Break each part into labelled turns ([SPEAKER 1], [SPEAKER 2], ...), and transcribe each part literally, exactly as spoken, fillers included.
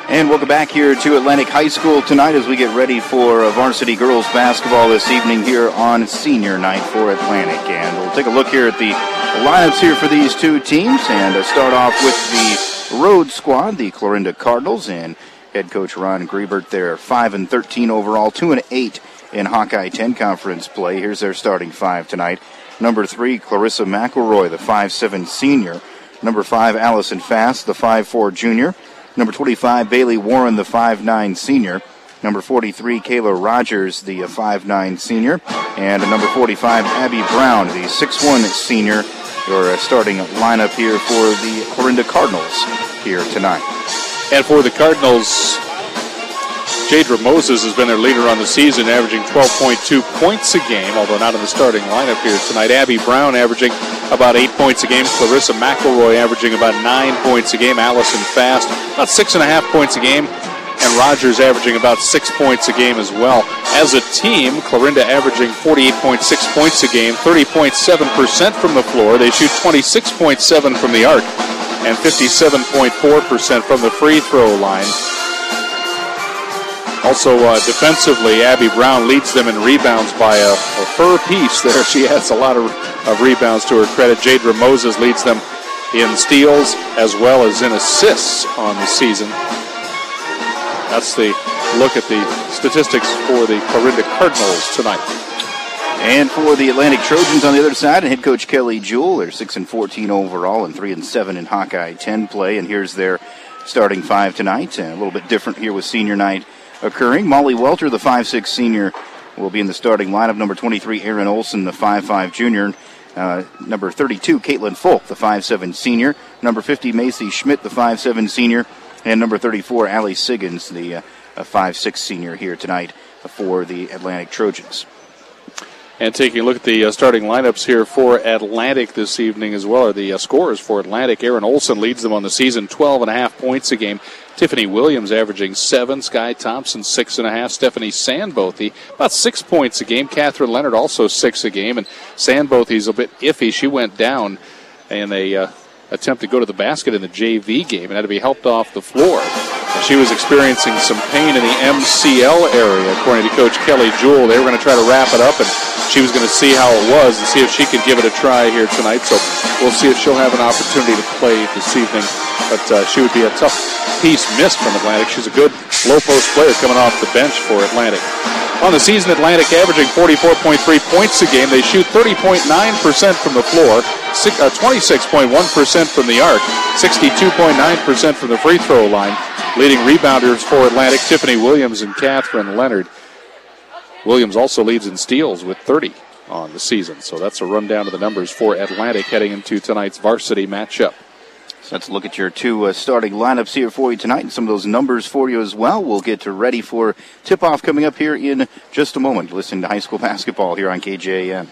[SPEAKER 1] And welcome back here to Atlantic High School tonight as we get ready for varsity girls basketball this evening here on senior night for Atlantic. And we'll take a look here at the lineups here for these two teams and uh, start off with the road squad, the Clarinda Cardinals, and head coach Ron Griebert there, five and thirteen overall, two and eight in Hawkeye ten conference play. Here's their starting five tonight. Number three, Clarissa McElroy, the five seven senior. Number five, Allison Fast, the five four junior. Number twenty-five, Bailey Warren, the five nine senior. Number forty-three, Kayla Rogers, the five nine senior. And number forty-five, Abby Brown, the six one senior. Your starting lineup here for the Clarinda Cardinals here tonight.
[SPEAKER 2] And for the Cardinals, Jadra Moses has been their leader on the season, averaging twelve point two points a game, although not in the starting lineup here tonight. Abby Brown averaging about eight points a game. Clarissa McElroy averaging about nine points a game. Allison Fast about six and a half points a game. And Rogers averaging about six points a game as well. As a team, Clarinda averaging forty-eight point six points a game, thirty point seven percent from the floor. They shoot twenty-six point seven from the arc and fifty-seven point four percent from the free throw line. Also, uh, defensively, Abby Brown leads them in rebounds by a, a fur piece there. She has a lot of, of rebounds to her credit. Jadra Moses leads them in steals as well as in assists on the season. That's the look at the statistics for the Clarinda Cardinals tonight.
[SPEAKER 1] And for the Atlantic Trojans on the other side, head coach Kelly Jewell, they're six and fourteen overall and three and seven in Hawkeye ten play. And here's their starting five tonight. And a little bit different here with senior night occurring. Molly Welter, the five six senior, will be in the starting lineup. Number twenty-three, Aaron Olson, the five five junior. Uh, number thirty-two, Caitlin Folk, the five seven senior. Number fifty, Macy Schmidt, the five seven senior. And number thirty-four, Allie Siggins, the uh, five six senior here tonight for the Atlantic Trojans.
[SPEAKER 2] And taking a look at the uh, starting lineups here for Atlantic this evening as well, are the uh, scorers for Atlantic. Aaron Olson leads them on the season, twelve and a half points a game. Tiffany Williams averaging seven. Sky Thompson, six and a half. Stephanie Sandbothy, about six points a game. Catherine Leonard, also six a game. And Sandbothy's a bit iffy. She went down in a uh, attempt to go to the basket in the J V game and had to be helped off the floor. And she was experiencing some pain in the M C L area, according to Coach Kelly Jewell. They were going to try to wrap it up, and she was going to see how it was and see if she could give it a try here tonight. So we'll see if she'll have an opportunity to play this evening. But uh, she would be a tough piece missed from Atlantic. She's a good low-post player coming off the bench for Atlantic. On the season, Atlantic averaging forty-four point three points a game. They shoot thirty point nine percent from the floor, twenty-six point one percent from the arc, sixty-two point nine percent from the free throw line. Leading rebounders for Atlantic, Tiffany Williams and Catherine Leonard. Williams also leads in steals with thirty on the season. So that's a rundown of the numbers for Atlantic heading into tonight's varsity matchup.
[SPEAKER 1] So let's look at your two uh, starting lineups here for you tonight and some of those numbers for you as well. We'll get ready for tip-off coming up here in just a moment. Listening to high school basketball here on K J A M.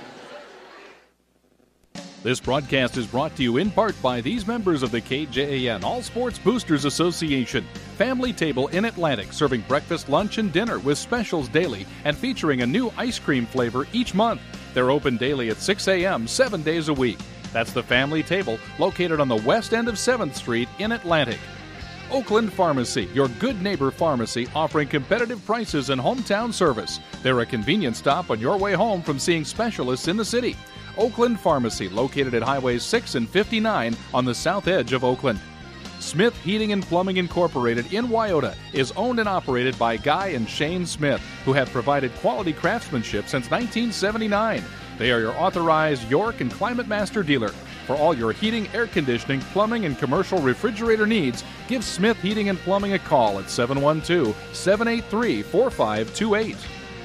[SPEAKER 3] This broadcast is brought to you in part by these members of the K J A N All Sports Boosters Association. Family Table in Atlantic, serving breakfast, lunch, and dinner with specials daily and featuring a new ice cream flavor each month. They're open daily at six a.m., seven days a week. That's the Family Table, located on the west end of seventh Street in Atlantic. Oakland Pharmacy, your good neighbor pharmacy, offering competitive prices and hometown service. They're a convenient stop on your way home from seeing specialists in the city. Oakland Pharmacy, located at Highways six and fifty-nine on the south edge of Oakland. Smith Heating and Plumbing Incorporated in Wyoda is owned and operated by Guy and Shane Smith, who have provided quality craftsmanship since nineteen seventy-nine. They are your authorized York and Climate Master dealer. For all your heating, air conditioning, plumbing, and commercial refrigerator needs, give Smith Heating and Plumbing a call at seven one two, seven eight three, four five two eight.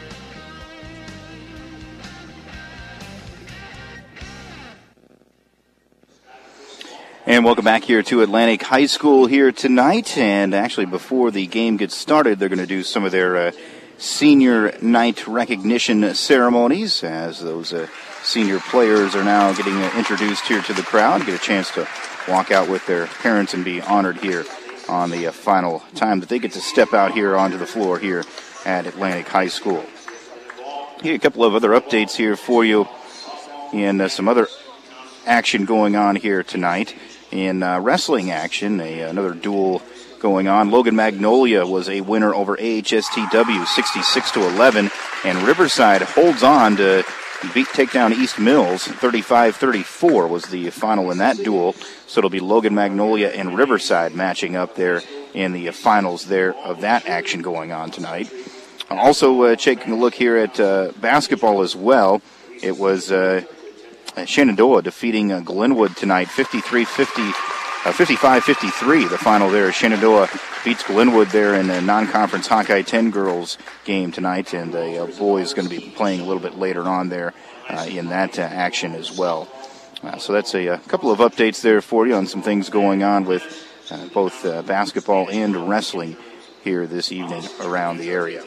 [SPEAKER 1] And welcome back here to Atlantic High School here tonight. And actually, before the game gets started, they're going to do some of their uh, senior night recognition ceremonies as those uh, senior players are now getting uh, introduced here to the crowd, get a chance to walk out with their parents and be honored here on the uh, final time that they get to step out here onto the floor here at Atlantic High School. Here, a couple of other updates here for you and uh, some other action going on here tonight. In uh, wrestling action, a, another dual going on. Logan Magnolia was a winner over A H S T W, sixty-six to eleven, and Riverside holds on to beat take down East Mills, thirty-five thirty-four was the final in that duel. So it'll be Logan Magnolia and Riverside matching up there in the finals there of that action going on tonight. Also uh, taking a look here at uh, basketball as well. It was uh, Shenandoah defeating uh, Glenwood tonight, fifty-three fifty. Uh, fifty-five fifty-three, the final there. Shenandoah beats Glenwood there in a non-conference Hawkeye ten girls game tonight, and the uh, boys going to be playing a little bit later on there uh, in that uh, action as well. Uh, so that's a, a couple of updates there for you on some things going on with uh, both uh, basketball and wrestling here this evening around the area.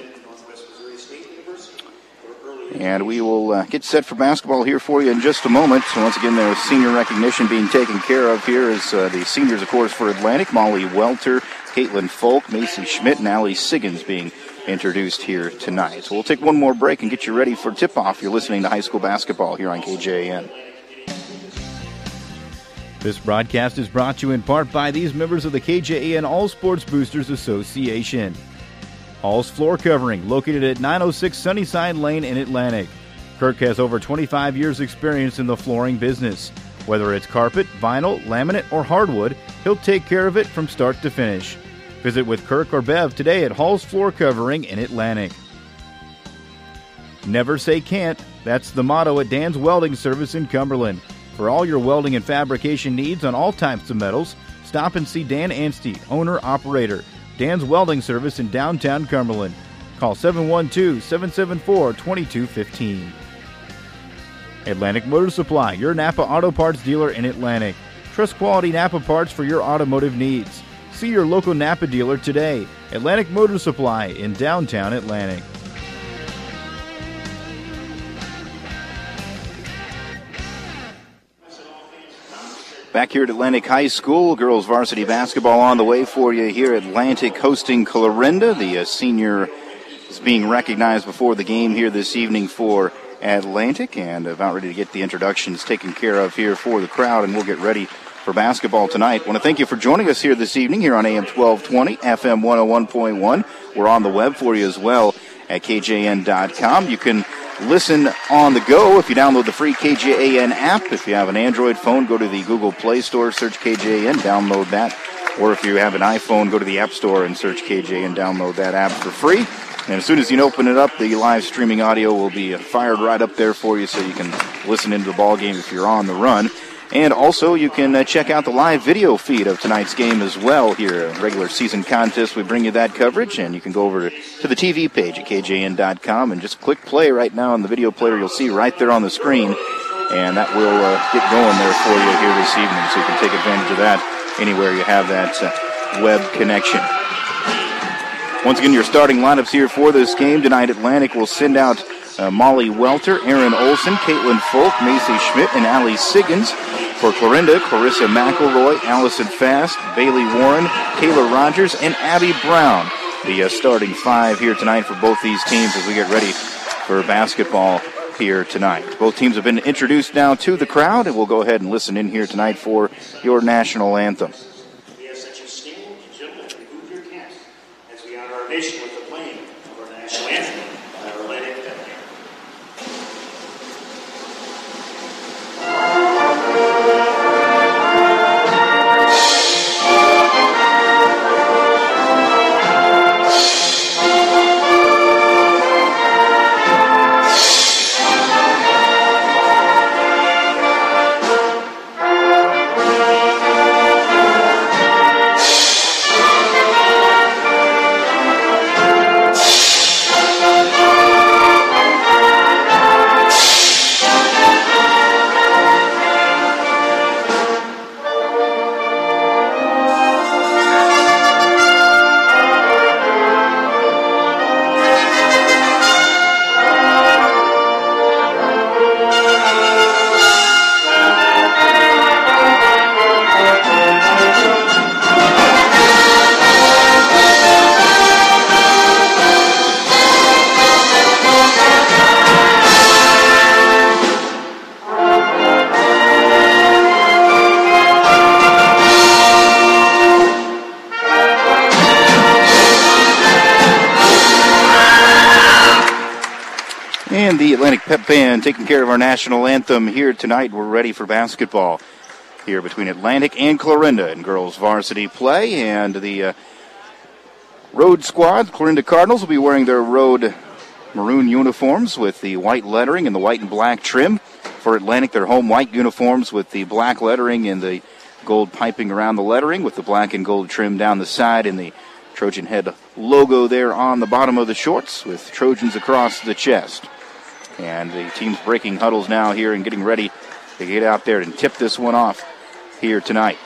[SPEAKER 1] And we will uh, get set for basketball here for you in just a moment. So once again, there's senior recognition being taken care of here as uh, the seniors, of course, for Atlantic. Molly Welter, Caitlin Folk, Macy Schmidt, and Allie Siggins being introduced here tonight. So we'll take one more break and get you ready for tip-off. You're listening to high school basketball here on K J A N.
[SPEAKER 4] This broadcast is brought to you in part by these members of the K J A N All Sports Boosters Association. All's Floor Covering, located at nine oh six Sunnyside Lane in Atlantic. Kirk has over twenty-five years experience in the flooring business. Whether it's carpet, vinyl, laminate, or hardwood, he'll take care of it from start to finish. Visit with Kirk or Bev today at Hall's Floor Covering in Atlantic. Never say can't. That's the motto at Dan's Welding Service in Cumberland. For all your welding and fabrication needs on all types of metals, stop and see Dan Anstey, owner-operator. Dan's Welding Service in downtown Cumberland. Call seven one two, seven seven four, two two one five. Atlantic Motor Supply, your Napa Auto Parts dealer in Atlantic. Trust quality Napa parts for your automotive needs. See your local Napa dealer today. Atlantic Motor Supply in downtown Atlantic.
[SPEAKER 1] Back here at Atlantic High School, girls varsity basketball on the way for you here. Atlantic hosting Clarinda. The uh, senior is being recognized before the game here this evening for Atlantic, and about ready to get the introductions taken care of here for the crowd, and we'll get ready for basketball tonight. I want to thank you for joining us here this evening here on A M twelve twenty, F M one oh one point one. We're on the web for you as well at K J N dot com. You can listen on the go if you download the free K J A N app. If you have an Android phone, go to the Google Play Store, search K J A N, download that. Or if you have an iPhone, go to the App Store and search K J A N, download that app for free. And as soon as you open it up, the live streaming audio will be fired right up there for you so you can listen into the ball game if you're on the run. And also, you can uh, check out the live video feed of tonight's game as well here. A regular season contest, we bring you that coverage, and you can go over to, to the T V page at K J N dot com and just click play right now on the video player. You'll see right there on the screen, and that will uh, get going there for you here this evening, so you can take advantage of that anywhere you have that uh, web connection. Once again, your starting lineups here for this game tonight. Atlantic will send out uh, Molly Welter, Aaron Olson, Caitlin Folk, Macy Schmidt, and Allie Siggins. For Clarinda, Clarissa McElroy, Allison Fast, Bailey Warren, Kayla Rogers, and Abby Brown. The uh, starting five here tonight for both these teams as we get ready for basketball here tonight. Both teams have been introduced now to the crowd, and we'll go ahead and listen in here tonight for your national anthem.
[SPEAKER 5] We have such a stand, gentlemen, remove your cap as we honor our nation with the playing of our national anthem by our Atlantic.
[SPEAKER 1] And the Atlantic Pep Band taking care of our national anthem here tonight. We're ready for basketball here between Atlantic and Clarinda in girls varsity play. And the uh, road squad, Clarinda Cardinals, will be wearing their road maroon uniforms with the white lettering and the white and black trim. For Atlantic, their home white uniforms with the black lettering and the gold piping around the lettering with the black and gold trim down the side and the Trojan Head logo there on the bottom of the shorts with Trojans across the chest. And the team's breaking huddles now here and getting ready to get out there and tip this one off here tonight.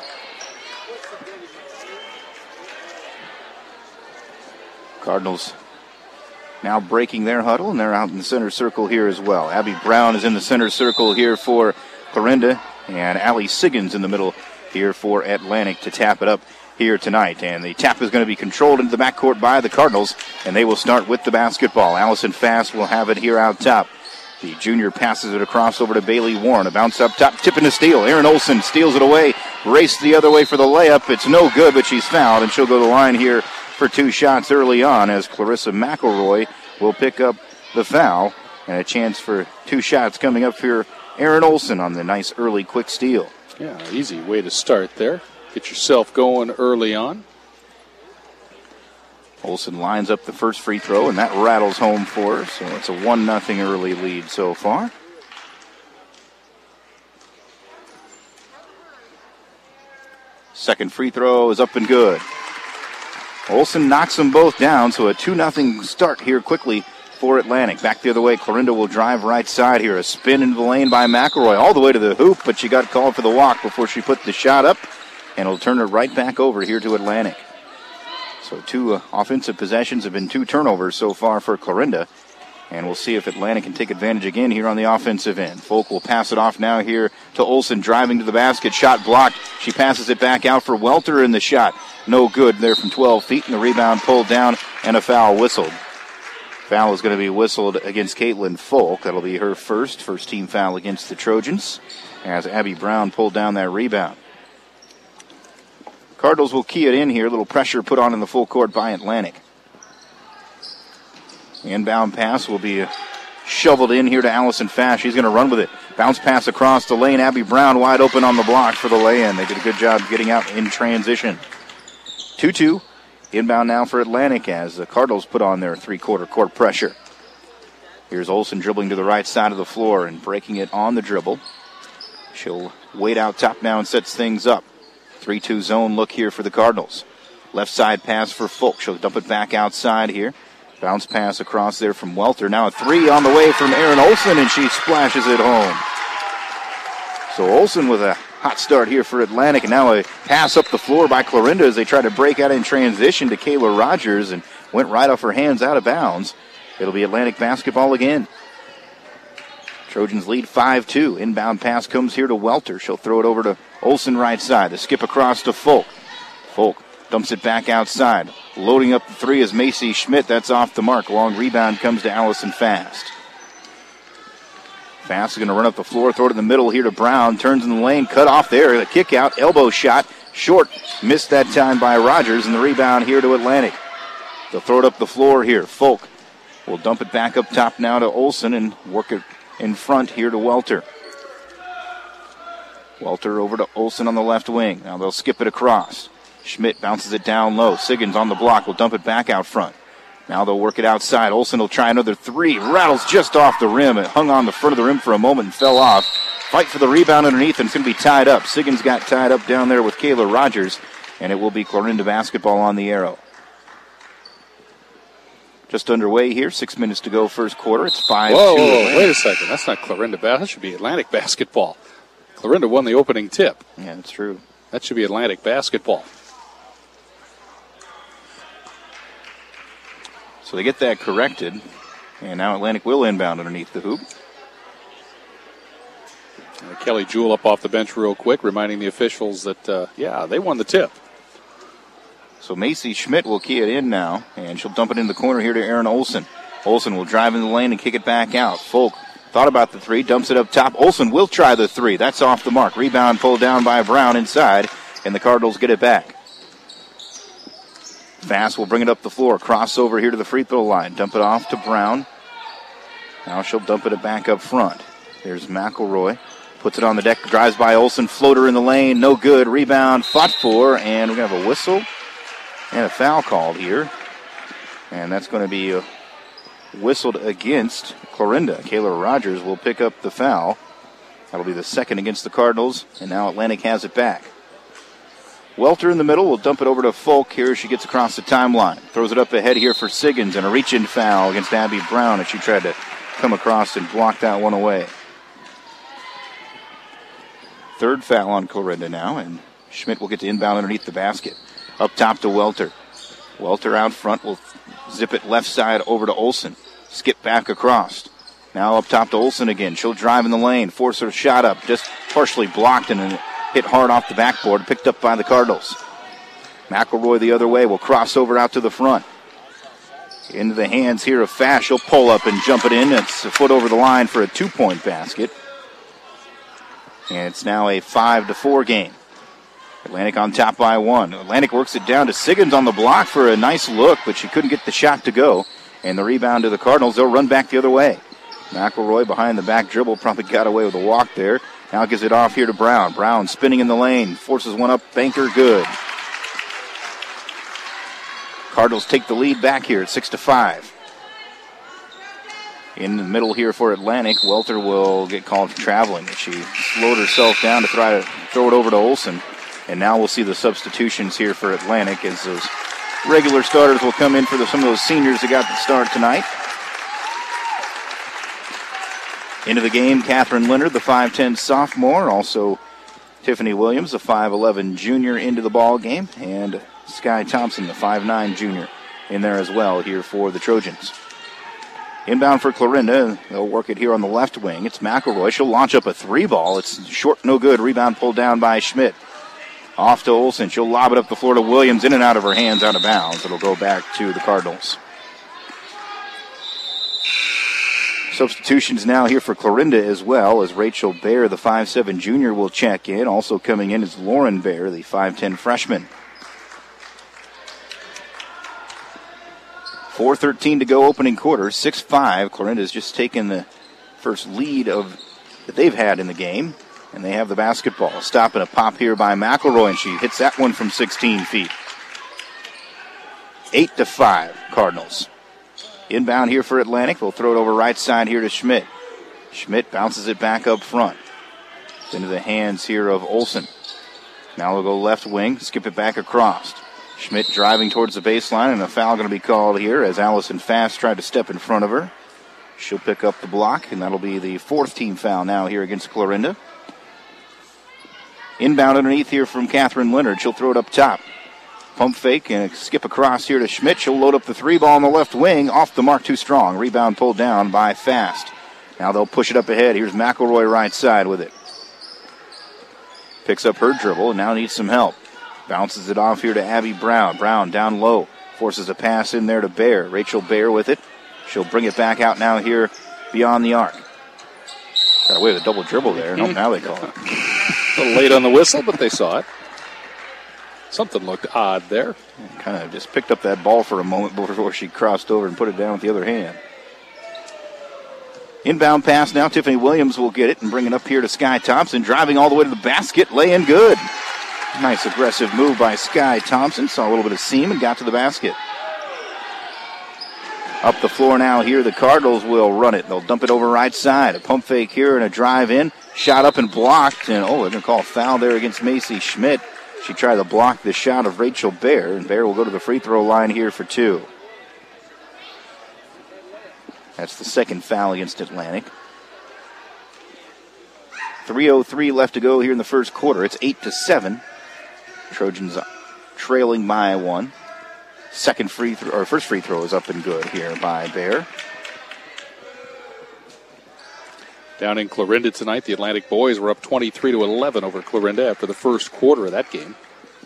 [SPEAKER 1] Cardinals now breaking their huddle, and they're out in the center circle here as well. Abby Brown is in the center circle here for Clarinda, and Allie Siggins in the middle here for Atlantic to tap it up here tonight. And the tap is going to be controlled into the backcourt by the Cardinals, and they will start with the basketball. Allison Fast will have it here out top. The junior passes it across over to Bailey Warren. A bounce up top, tip into steal. Aaron Olson steals it away, race the other way for the layup. It's no good, but she's fouled, and she'll go to the line here for two shots early on as Clarissa McElroy will pick up the foul. And a chance for two shots coming up here. Aaron Olson on the nice early quick steal.
[SPEAKER 2] Yeah, easy way to start there. Get yourself going early on.
[SPEAKER 1] Olson lines up the first free throw, and that rattles home for her. So it's a one nothing early lead so far. Second free throw is up and good. Olson knocks them both down, so a two nothing start here quickly for Atlantic. Back the other way, Clarinda will drive right side here. A spin into the lane by McElroy all the way to the hoop, but she got called for the walk before she put the shot up, and it'll turn her right back over here to Atlantic. So two uh, offensive possessions have been two turnovers so far for Clarinda. And we'll see if Atlantic can take advantage again here on the offensive end. Folk will pass it off now here to Olson, driving to the basket. Shot blocked. She passes it back out for Welter, in the shot no good there from twelve feet, and the rebound pulled down and a foul whistled. Foul is going to be whistled against Caitlin Folk. That'll be her first, first team foul against the Trojans as Abby Brown pulled down that rebound. Cardinals will key it in here. A little pressure put on in the full court by Atlantic. Inbound pass will be shoveled in here to Allison Fast. She's going to run with it. Bounce pass across the lane. Abby Brown wide open on the block for the lay-in. They did a good job getting out in transition. two two. Inbound now for Atlantic as the Cardinals put on their three-quarter court pressure. Here's Olson dribbling to the right side of the floor and breaking it on the dribble. She'll wait out top now and sets things up. three two zone look here for the Cardinals. Left side pass for Folk. She'll dump it back outside here. Bounce pass across there from Welter. Now a three on the way from Aaron Olson, and she splashes it home. So Olson with a hot start here for Atlantic, and now a pass up the floor by Clarinda as they try to break out in transition to Kayla Rogers, and went right off her hands out of bounds. It'll be Atlantic basketball again. Trojans lead five two. Inbound pass comes here to Welter. She'll throw it over to Olson right side. The skip across to Folk. Folk dumps it back outside. Loading up the three is Macy Schmidt. That's off the mark. Long rebound comes to Allison Fast. Fast is going to run up the floor, throw it in the middle here to Brown. Turns in the lane, cut off there. The kick out, elbow shot. Short, missed that time by Rogers, and the rebound here to Atlantic. They'll throw it up the floor here. Folk will dump it back up top now to Olson and work it in front here to Welter. Welter over to Olson on the left wing. Now they'll skip it across. Schmidt bounces it down low. Siggins on the block will dump it back out front. Now they'll work it outside. Olson will try another three. Rattles just off the rim. It hung on the front of the rim for a moment and fell off. Fight for the rebound underneath, and it's going to be tied up. Siggins got tied up down there with Kayla Rogers, and it will be Clarinda basketball on the arrow. Just underway here. Six minutes to go first quarter. It's five two.
[SPEAKER 2] Whoa, whoa, wait a second. That's not Clarinda basketball. That should be Atlantic basketball. Clarinda won the opening tip.
[SPEAKER 1] Yeah, that's true.
[SPEAKER 2] That should be Atlantic basketball.
[SPEAKER 1] So they get that corrected, and now Atlantic will inbound underneath the hoop.
[SPEAKER 2] Uh, Kelly Jewell up off the bench real quick, reminding the officials that, uh, yeah, they won the tip.
[SPEAKER 1] So Macy Schmidt will key it in now, and she'll dump it in the corner here to Aaron Olson. Olson will drive in the lane and kick it back out. Folk thought about the three, dumps it up top. Olson will try the three. That's off the mark. Rebound pulled down by Brown inside, and the Cardinals get it back. Fast will bring it up the floor. Crossover here to the free throw line. Dump it off to Brown. Now she'll dump it back up front. There's McElroy. Puts it on the deck, drives by Olsen, floater in the lane, no good. Rebound, fought for, and we're going to have a whistle and a foul called here. And that's going to be uh, whistled against Clarinda. Kayla Rogers will pick up the foul. That'll be the second against the Cardinals, and now Atlantic has it back. Welter in the middle will dump it over to Folk here as she gets across the timeline. Throws it up ahead here for Siggins, and a reach-in foul against Abby Brown as she tried to come across and block that one away. Third foul on Clarinda now, and Schmidt will get to inbound underneath the basket. Up top to Welter. Welter out front will zip it left side over to Olsen. Skip back across. Now up top to Olsen again. She'll drive in the lane, force her shot up, just partially blocked and hit hard off the backboard, picked up by the Cardinals. McElroy the other way will cross over out to the front. Into the hands here of Fash. She'll pull up and jump it in. It's a foot over the line for a two-point basket. And it's now a five to four game. Atlantic on top by one. Atlantic works it down to Siggins on the block for a nice look, but she couldn't get the shot to go. And the rebound to the Cardinals. They'll run back the other way. McElroy behind the back dribble, probably got away with a walk there. Now gives it off here to Brown. Brown spinning in the lane, forces one up, banker good. Cardinals take the lead back here at six to five. In the middle here for Atlantic, Welter will get called for traveling. She slowed herself down to try to throw it over to Olsen. And now we'll see the substitutions here for Atlantic as those regular starters will come in for the, some of those seniors that got the start tonight. Into the game, Catherine Leonard, the five ten sophomore. Also Tiffany Williams, the five eleven junior, into the ball game. And Sky Thompson, the five nine junior, in there as well here for the Trojans. Inbound for Clarinda. They'll work it here on the left wing. It's McElroy. She'll launch up a three ball. It's short, no good. Rebound pulled down by Schmidt. Off to Olsen. She'll lob it up the floor to Williams. In and out of her hands, out of bounds. It'll go back to the Cardinals. Substitutions now here for Clarinda as well, as Rachel Baer, the five seven junior, will check in. Also coming in is Lauren Baer, the five ten freshman. four thirteen to go opening quarter, six five. Clarinda's just taken the first lead of that they've had in the game, and they have the basketball. Stop and a pop here by McElroy, and she hits that one from sixteen feet. eight to five, Cardinals. Inbound here for Atlantic. They'll throw it over right side here to Schmidt. Schmidt bounces it back up front. It's into the hands here of Olsen. Now they'll go left wing, skip it back across. Schmidt driving towards the baseline, and a foul going to be called here as Allison Fast tried to step in front of her. She'll pick up the block, and that'll be the fourth team foul now here against Clarinda. Inbound underneath here from Catherine Leonard. She'll throw it up top. Pump fake and a skip across here to Schmidt. She'll load up the three ball on the left wing. Off the mark, too strong. Rebound pulled down by Fast. Now they'll push it up ahead. Here's McElroy right side with it. Picks up her dribble and now needs some help. Bounces it off here to Abby Brown. Brown down low. Forces a pass in there to Baer. Rachel Baer with it. She'll bring it back out now here beyond the arc. Got away with a double dribble there. Mm-hmm. Nope, now they call it.
[SPEAKER 2] A little late on the whistle, but they saw it. Something looked odd there.
[SPEAKER 1] Kind of just picked up that ball for a moment before she crossed over and put it down with the other hand. Inbound pass now. Tiffany Williams will get it and bring it up here to Sky Thompson. Driving all the way to the basket. Laying good. Nice aggressive move by Sky Thompson. Saw a little bit of seam and got to the basket. Up the floor now here. The Cardinals will run it. They'll dump it over right side. A pump fake here and a drive in. Shot up and blocked. And, oh, they're going to call a foul there against Macy Schmidt. She tried to block the shot of Rachel Baer, and Baer will go to the free throw line here for two. That's the second foul against Atlantic. three oh three left to go here in the first quarter. It's eight to seven. Trojans trailing by one. Second free throw, or first free throw is up and good here by Baer.
[SPEAKER 2] Down in Clarinda tonight, the Atlantic boys were up twenty-three to eleven over Clarinda after the first quarter of that game.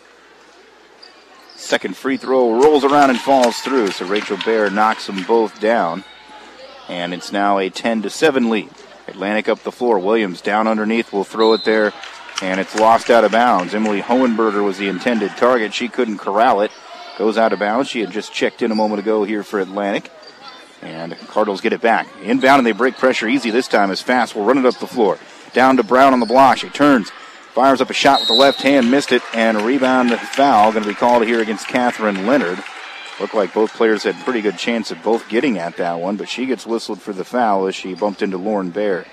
[SPEAKER 1] Second free throw rolls around and falls through, so Rachel Baer knocks them both down. And it's now a ten to seven lead. Atlantic up the floor. Williams down underneath will throw it there, and it's lost out of bounds. Emily Hohenberger was the intended target. She couldn't corral it. Goes out of bounds. She had just checked in a moment ago here for Atlantic. And Cardinals get it back. Inbound, and they break pressure easy this time as Fast will run it up the floor. Down to Brown on the block. She turns, fires up a shot with the left hand, missed it, and a rebound foul going to be called here against Catherine Leonard. Looked like both players had pretty good chance of both getting at that one, but she gets whistled for the foul as she bumped into Lauren Baer.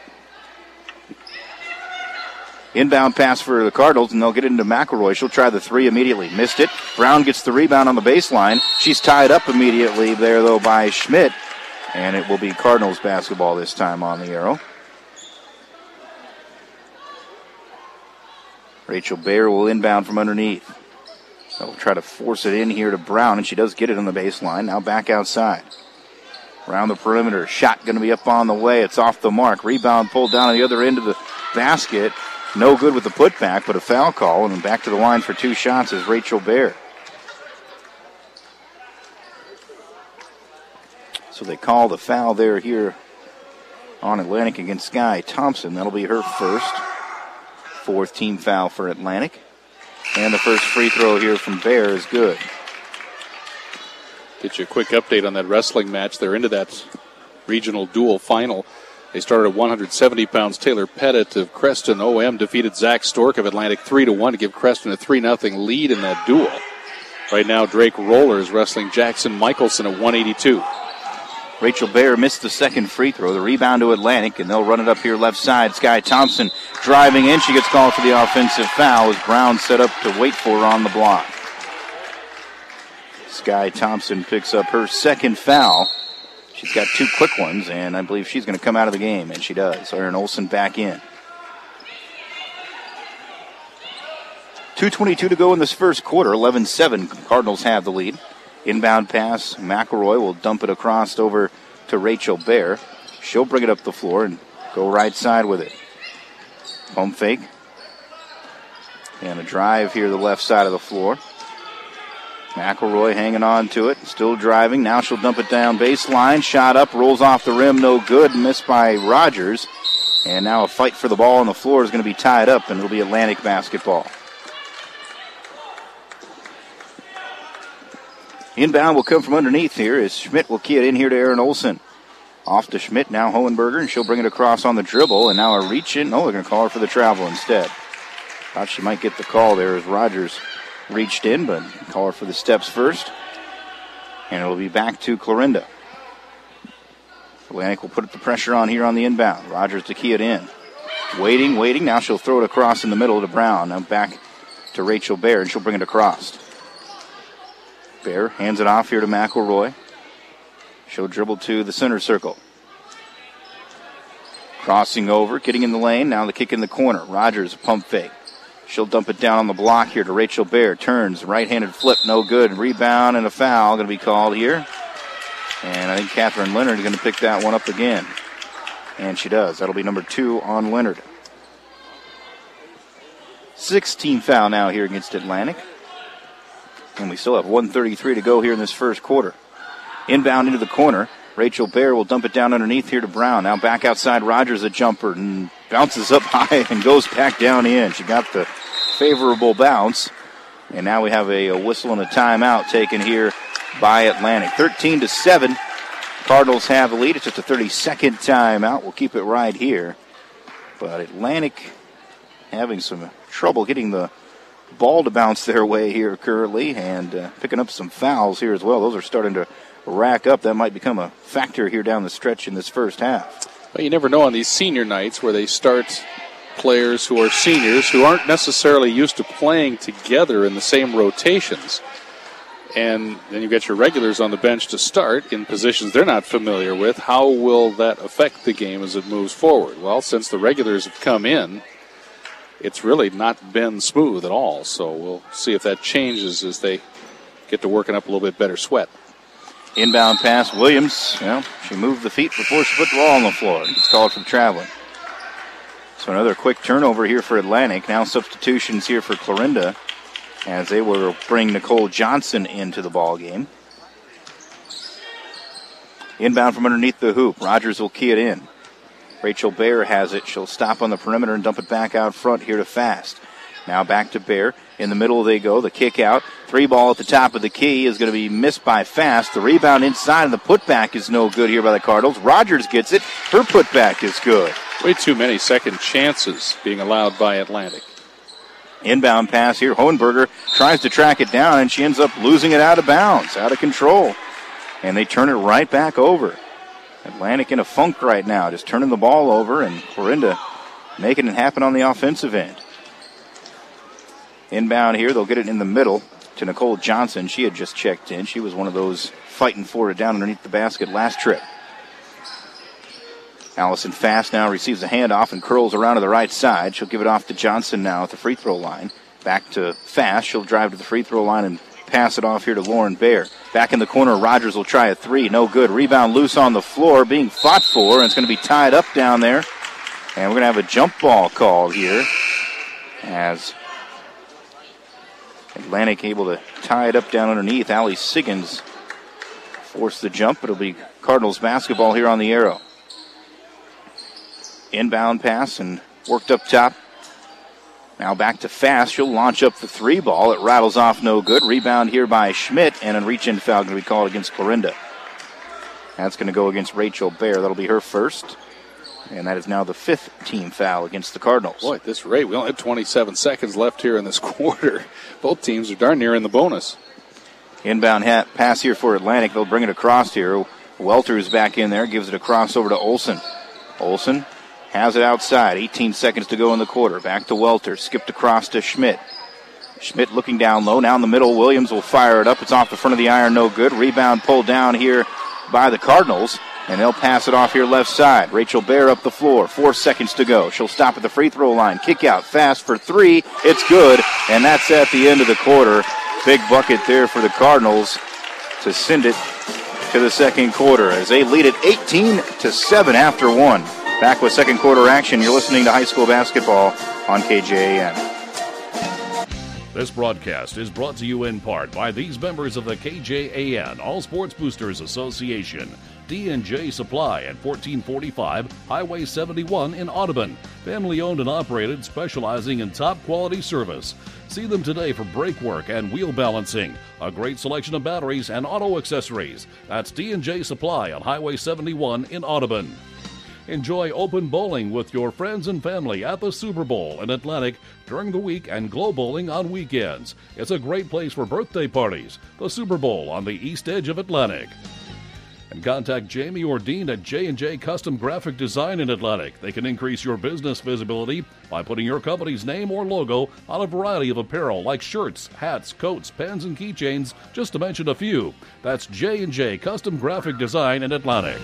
[SPEAKER 1] Inbound pass for the Cardinals, and they'll get it into McElroy. She'll try the three immediately. Missed it. Brown gets the rebound on the baseline. She's tied up immediately there, though, by Schmidt. And it will be Cardinals basketball this time on the arrow. Rachel Baer will inbound from underneath. They'll try to force it in here to Brown, and she does get it on the baseline. Now back outside. Around the perimeter. Shot going to be up on the way. It's off the mark. Rebound pulled down on the other end of the basket. No good with the putback, but a foul call. And then back to the line for two shots is Rachel Baer. So they call the foul there here on Atlantic against Sky Thompson. That'll be her first. Fourth team foul for Atlantic. And the first free throw here from Baer is good.
[SPEAKER 2] Get you a quick update on that wrestling match. They're into that regional dual final. They started at one hundred seventy pounds. Taylor Pettit of Creston O M defeated Zach Stork of Atlantic three to one to give Creston a three nothing lead in that duel. Right now, Drake Roller is wrestling Jackson Michelson at one eighty-two.
[SPEAKER 1] Rachel Baer missed the second free throw. The rebound to Atlantic, and they'll run it up here left side. Sky Thompson driving in. She gets called for the offensive foul as Brown set up to wait for her on the block. Sky Thompson picks up her second foul. She's got two quick ones, and I believe she's going to come out of the game, and she does. Erin Olsen back in. two twenty-two to go in this first quarter. eleven seven. Cardinals have the lead. Inbound pass. McElroy will dump it across over to Rachel Baer. She'll bring it up the floor and go right side with it. Pump fake. And a drive here to the left side of the floor. McElroy hanging on to it. Still driving. Now she'll dump it down baseline. Shot up. Rolls off the rim. No good. Missed by Rogers. And now a fight for the ball on the floor is going to be tied up, and it'll be Atlantic basketball. Inbound will come from underneath here as Schmidt will key it in here to Erin Olsen. Off to Schmidt, now Hohenberger, and she'll bring it across on the dribble, and now a reach in. Oh, they're going to call her for the travel instead. Thought she might get the call there as Rogers reached in, but call her for the steps first. And it'll be back to Clarinda. Atlantic will put the pressure on here on the inbound. Rogers to key it in. Waiting, waiting. Now she'll throw it across in the middle to Brown. Now back to Rachel Baer, and she'll bring it across. Baer hands it off here to McElroy. She'll dribble to the center circle. Crossing over, getting in the lane. Now the kick in the corner. Rogers, pump fake. She'll dump it down on the block here to Rachel Baer. Turns, right-handed flip, no good. Rebound and a foul going to be called here. And I think Catherine Leonard is going to pick that one up again. And she does. That'll be number two on Leonard. sixteen foul now here against Atlantic. And we still have one thirty-three to go here in this first quarter. Inbound into the corner. Rachel Baer will dump it down underneath here to Brown. Now back outside. Rogers a jumper and bounces up high and goes back down in. She got the favorable bounce. And now we have a, a whistle and a timeout taken here by Atlantic. thirteen to seven. Cardinals have the lead. It's just a thirty-second timeout. We'll keep it right here. But Atlantic having some trouble getting the ball to bounce their way here currently, and uh, picking up some fouls here as well. Those are starting to rack up. That might become a factor here down the stretch in this first half.
[SPEAKER 2] Well, you never know on these senior nights where they start players who are seniors who aren't necessarily used to playing together in the same rotations. And then you've got your regulars on the bench to start in positions they're not familiar with. How will that affect the game as it moves forward? Well, since the regulars have come in, it's really not been smooth at all. So we'll see if that changes as they get to working up a little bit better sweat.
[SPEAKER 1] Inbound pass, Williams. Well, she moved the feet before she put the ball on the floor. It's called for traveling. So another quick turnover here for Atlantic. Now substitutions here for Clarinda as they will bring Nicole Johnson into the ball game. Inbound from underneath the hoop. Rogers will key it in. Rachel Baer has it. She'll stop on the perimeter and dump it back out front here to Fast. Now back to Baer. In the middle they go. The kick out. Three ball at the top of the key is going to be missed by Fast. The rebound inside and the putback is no good here by the Cardinals. Rogers gets it. Her putback is good.
[SPEAKER 2] Way too many second chances being allowed by Atlantic.
[SPEAKER 1] Inbound pass here. Hohenberger tries to track it down, and she ends up losing it out of bounds, out of control. And they turn it right back over. Atlantic in a funk right now, just turning the ball over, and Clarinda making it happen on the offensive end. Inbound here, they'll get it in the middle to Nicole Johnson. She had just checked in. She was one of those fighting for it down underneath the basket last trip. Allison Fast now receives a handoff and curls around to the right side. She'll give it off to Johnson now at the free throw line. Back to Fast. She'll drive to the free throw line and pass it off here to Lauren Baer. Back in the corner, Rogers will try a three. No good. Rebound loose on the floor, being fought for, and it's going to be tied up down there. And we're going to have a jump ball called here as Atlantic able to tie it up down underneath. Allie Siggins forced the jump. It'll be Cardinals basketball here on the arrow. Inbound pass and worked up top. Now back to Fast. She'll launch up the three ball. It rattles off no good. Rebound here by Schmidt, and a reach-in foul going to be called against Clarinda. That's going to go against Rachel Baer. That'll be her first. And that is now the fifth team foul against the Cardinals.
[SPEAKER 2] Boy, at this rate, we only have twenty-seven seconds left here in this quarter. Both teams are darn near in the bonus.
[SPEAKER 1] Inbound hat pass here for Atlantic. They'll bring it across here. Welter's back in there, gives it across over to Olsen. Olsen has it outside. eighteen seconds to go in the quarter. Back to Welter. Skipped across to Schmidt. Schmidt looking down low. Now in the middle, Williams will fire it up. It's off the front of the iron. No good. Rebound pulled down here by the Cardinals. And they'll pass it off here left side. Rachel Baer up the floor. Four seconds to go. She'll stop at the free throw line. Kick out Fast for three. It's good. And that's at the end of the quarter. Big bucket there for the Cardinals to send it to the second quarter as they lead it eighteen to seven after one. Back with second quarter action. You're listening to high school basketball on K J A N.
[SPEAKER 3] This broadcast is brought to you in part by these members of the K J A N All Sports Boosters Association. D and J Supply at fourteen forty-five Highway seventy-one in Audubon. Family owned and operated, specializing in top quality service. See them today for brake work and wheel balancing. A great selection of batteries and auto accessories. That's D and J Supply on Highway seventy-one in Audubon. Enjoy open bowling with your friends and family at the Super Bowl in Atlantic during the week and Glow Bowling on weekends. It's a great place for birthday parties. The Super Bowl on the east edge of Atlantic. And contact Jamie or Dean at J and J Custom Graphic Design in Atlantic. They can increase your business visibility by putting your company's name or logo on a variety of apparel like shirts, hats, coats, pens, and keychains, just to mention a few. That's J and J Custom Graphic Design in Atlantic.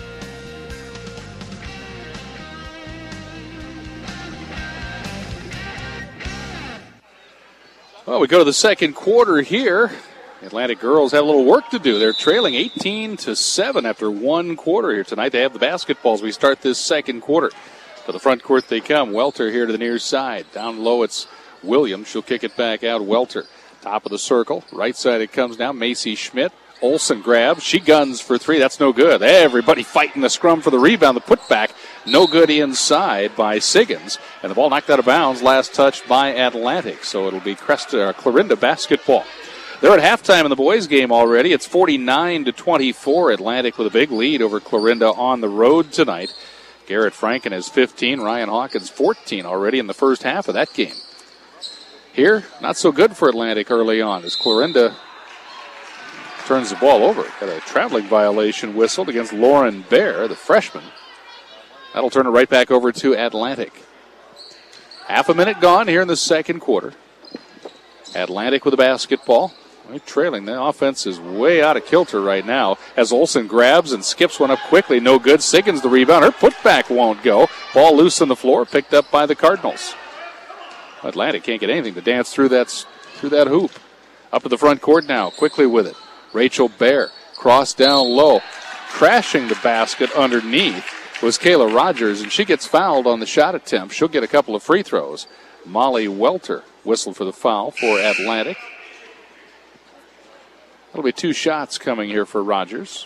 [SPEAKER 2] Well, we go to the second quarter here. Atlantic girls have a little work to do. They're trailing eighteen to seven after one quarter here tonight. They have the basketballs. We start this second quarter. To the front court they come. Welter here to the near side. Down low it's Williams. She'll kick it back out. Welter. Top of the circle. Right side it comes now. Macy Schmidt. Olsen grabs. She guns for three. That's no good. Everybody fighting the scrum for the rebound. The putback. No good inside by Siggins. And the ball knocked out of bounds. Last touch by Atlantic. So it'll be Cresta, uh, Clarinda basketball. They're at halftime in the boys' game already. It's forty-nine to twenty-four. Atlantic with a big lead over Clarinda on the road tonight. Garrett Franken has fifteen. Ryan Hawkins fourteen already in the first half of that game. Here, not so good for Atlantic early on as Clarinda turns the ball over. Got a traveling violation whistled against Lauren Baer, the freshman. That'll turn it right back over to Atlantic. Half a minute gone here in the second quarter. Atlantic with the basketball. They're trailing. The offense is way out of kilter right now as Olsen grabs and skips one up quickly. No good. Siggins the rebound. Her putback won't go. Ball loose on the floor, picked up by the Cardinals. Atlantic can't get anything to dance through that, through that hoop. Up at the front court now, quickly with it. Rachel Baer, cross down low. Crashing the basket underneath was Kayla Rogers, and she gets fouled on the shot attempt. She'll get a couple of free throws. Molly Welter whistled for the foul for Atlantic. That'll be two shots coming here for Rogers.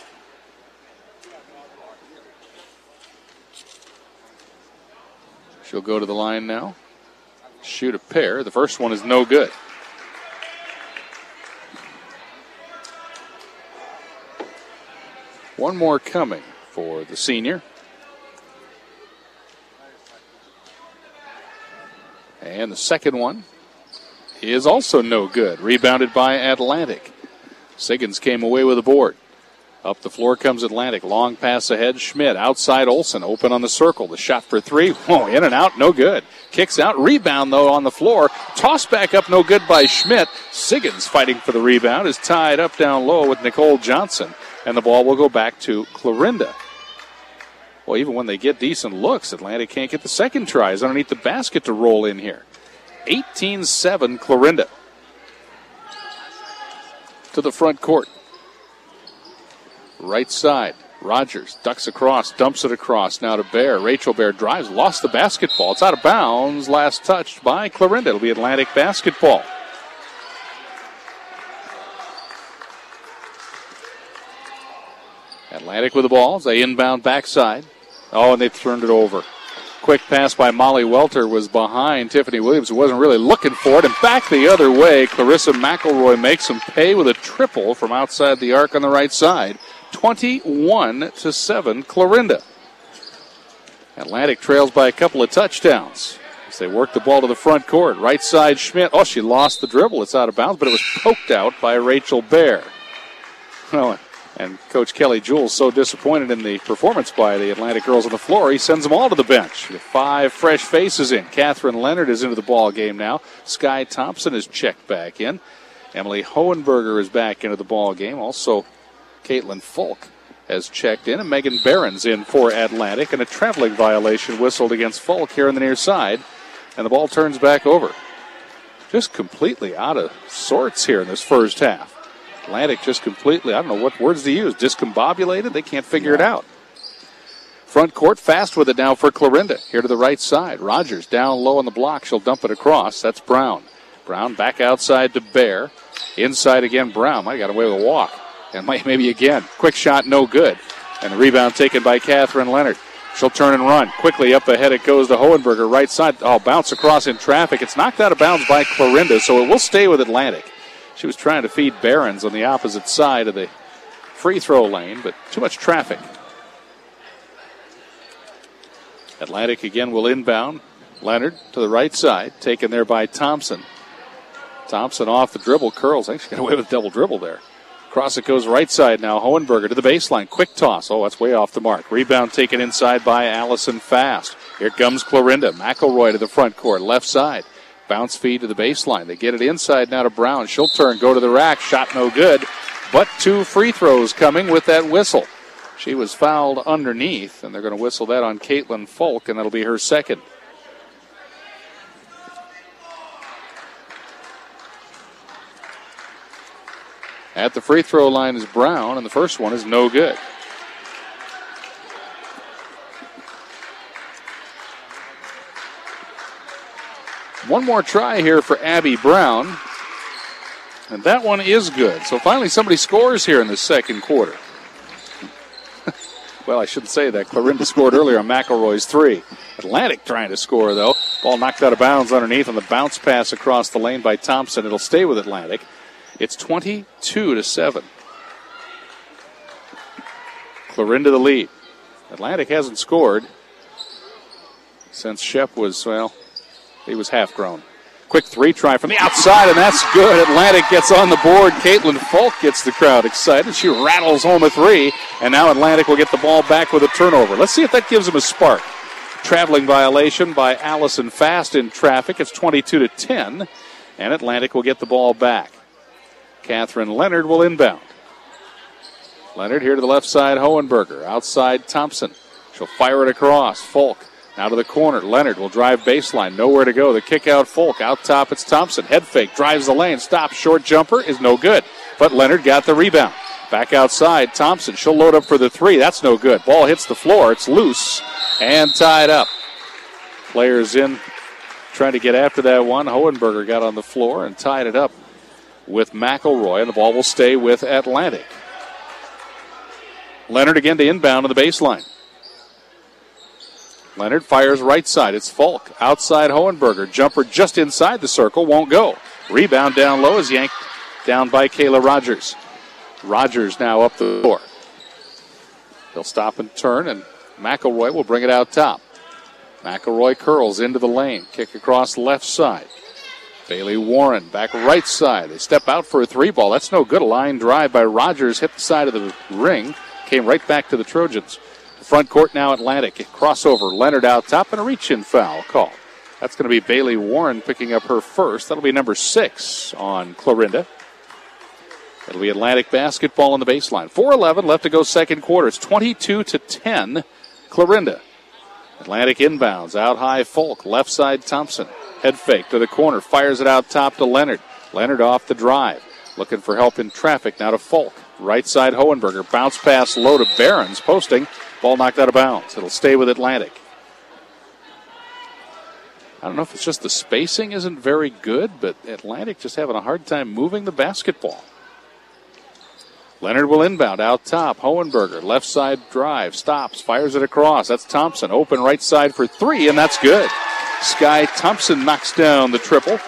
[SPEAKER 2] She'll go to the line now. Shoot a pair. The first one is no good. One more coming for the senior. And the second one is also no good. Rebounded by Atlantic. Siggins came away with a board. Up the floor comes Atlantic. Long pass ahead. Schmidt outside Olsen. Open on the circle. The shot for three. Whoa, in and out. No good. Kicks out. Rebound, though, on the floor. Toss back up. No good by Schmidt. Siggins fighting for the rebound. Is tied up down low with Nicole Johnson. And the ball will go back to Clarinda. Well, even when they get decent looks, Atlantic can't get the second tries underneath the basket to roll in here. eighteen seven Clarinda. To the front court. Right side. Rogers ducks across, dumps it across. Now to Bear. Rachel Bear drives, lost the basketball. It's out of bounds. Last touched by Clarinda. It'll be Atlantic basketball. Atlantic with the ball as they inbound backside. Oh, and they turned it over. Quick pass by Molly Welter was behind Tiffany Williams, who wasn't really looking for it. And back the other way, Clarissa McElroy makes them pay with a triple from outside the arc on the right side. twenty-one to seven, Clarinda. Atlantic trails by a couple of touchdowns as they work the ball to the front court. Right side, Schmidt. Oh, she lost the dribble. It's out of bounds, but it was poked out by Rachel Bear. Well, and Coach Kelly Jewell so disappointed in the performance by the Atlantic girls on the floor, he sends them all to the bench. With five fresh faces in. Catherine Leonard is into the ball game now. Sky Thompson is checked back in. Emily Hohenberger is back into the ball game. Also, Caitlin Falk has checked in. And Megan Barron's in for Atlantic. And a traveling violation whistled against Falk here on the near side. And the ball turns back over. Just completely out of sorts here in this first half. Atlantic just completely, I don't know what words to use, discombobulated. They can't figure it out. Front court fast with it now for Clarinda. Here to the right side. Rogers down low on the block. She'll dump it across. That's Brown. Brown back outside to Bear. Inside again, Brown. Might have got away with a walk. And might, maybe again. Quick shot, no good. And the rebound taken by Catherine Leonard. She'll turn and run. Quickly up ahead it goes to Hohenberger. Right side. Oh, bounce across in traffic. It's knocked out of bounds by Clarinda, so it will stay with Atlantic. She was trying to feed Barons on the opposite side of the free throw lane, but too much traffic. Atlantic again will inbound. Leonard to the right side, taken there by Thompson. Thompson off the dribble, curls. Actually got away with a double dribble there. Across it goes right side now. Hohenberger to the baseline. Quick toss. Oh, that's way off the mark. Rebound taken inside by Allison Fast. Here comes Clarinda. McElroy to the front court, left side. Bounce feed to the baseline. They get it inside now to Brown. She'll turn, go to the rack. Shot no good. But two free throws coming with that whistle. She was fouled underneath, and they're going to whistle that on Caitlin Falk, and that'll be her second. At the free throw line is Brown, and the first one is no good. One more try here for Abby Brown. And that one is good. So finally somebody scores here in the second quarter. Well, I shouldn't say that. Clarinda scored earlier on McElroy's three. Atlantic trying to score, though. Ball knocked out of bounds underneath on the bounce pass across the lane by Thompson. It'll stay with Atlantic. It's twenty-two to seven. Clarinda the lead. Atlantic hasn't scored since Shep was, well, he was half-grown. Quick three try from the outside, and that's good. Atlantic gets on the board. Caitlin Falk gets the crowd excited. She rattles home a three, and now Atlantic will get the ball back with a turnover. Let's see if that gives them a spark. Traveling violation by Allison Fast in traffic. It's twenty-two to ten, and Atlantic will get the ball back. Catherine Leonard will inbound. Leonard here to the left side, Hohenberger. Outside, Thompson. She'll fire it across. Falk now to the corner. Leonard will drive baseline. Nowhere to go. The kick out, Falk. Out top, it's Thompson. Head fake. Drives the lane. Stops. Short jumper is no good. But Leonard got the rebound. Back outside, Thompson. She'll load up for the three. That's no good. Ball hits the floor. It's loose and tied up. Players in trying to get after that one. Hohenberger got on the floor and tied it up with McElroy, and the ball will stay with Atlantic. Leonard again to inbound on the baseline. Leonard fires right side. It's Falk. Outside Hohenberger. Jumper just inside the circle. Won't go. Rebound down low is yanked down by Kayla Rogers. Rogers now up the floor. He'll stop and turn, and McElroy will bring it out top. McElroy curls into the lane. Kick across the left side. Bailey Warren back right side. They step out for a three ball. That's no good. A line drive by Rogers hit the side of the ring. Came right back to the Trojans. Front court now Atlantic. Crossover. Leonard out top and a reach-in foul call. That's going to be Bailey Warren picking up her first. That'll be number six on Clarinda. It'll be Atlantic basketball on the baseline. four eleven left to go second quarter. It's twenty-two to ten. Clarinda. Atlantic inbounds. Out high Folk. Left side Thompson. Head fake to the corner. Fires it out top to Leonard. Leonard off the drive. Looking for help in traffic now to Folk. Right side Hohenberger. Bounce pass low to Barons. Posting. Ball knocked out of bounds. It'll stay with Atlantic. I don't know if it's just the spacing isn't very good, but Atlantic just having a hard time moving the basketball. Leonard will inbound out top. Hohenberger, left side drive, stops, fires it across. That's Thompson. Open right side for three, and that's good. Sky Thompson knocks down the triple.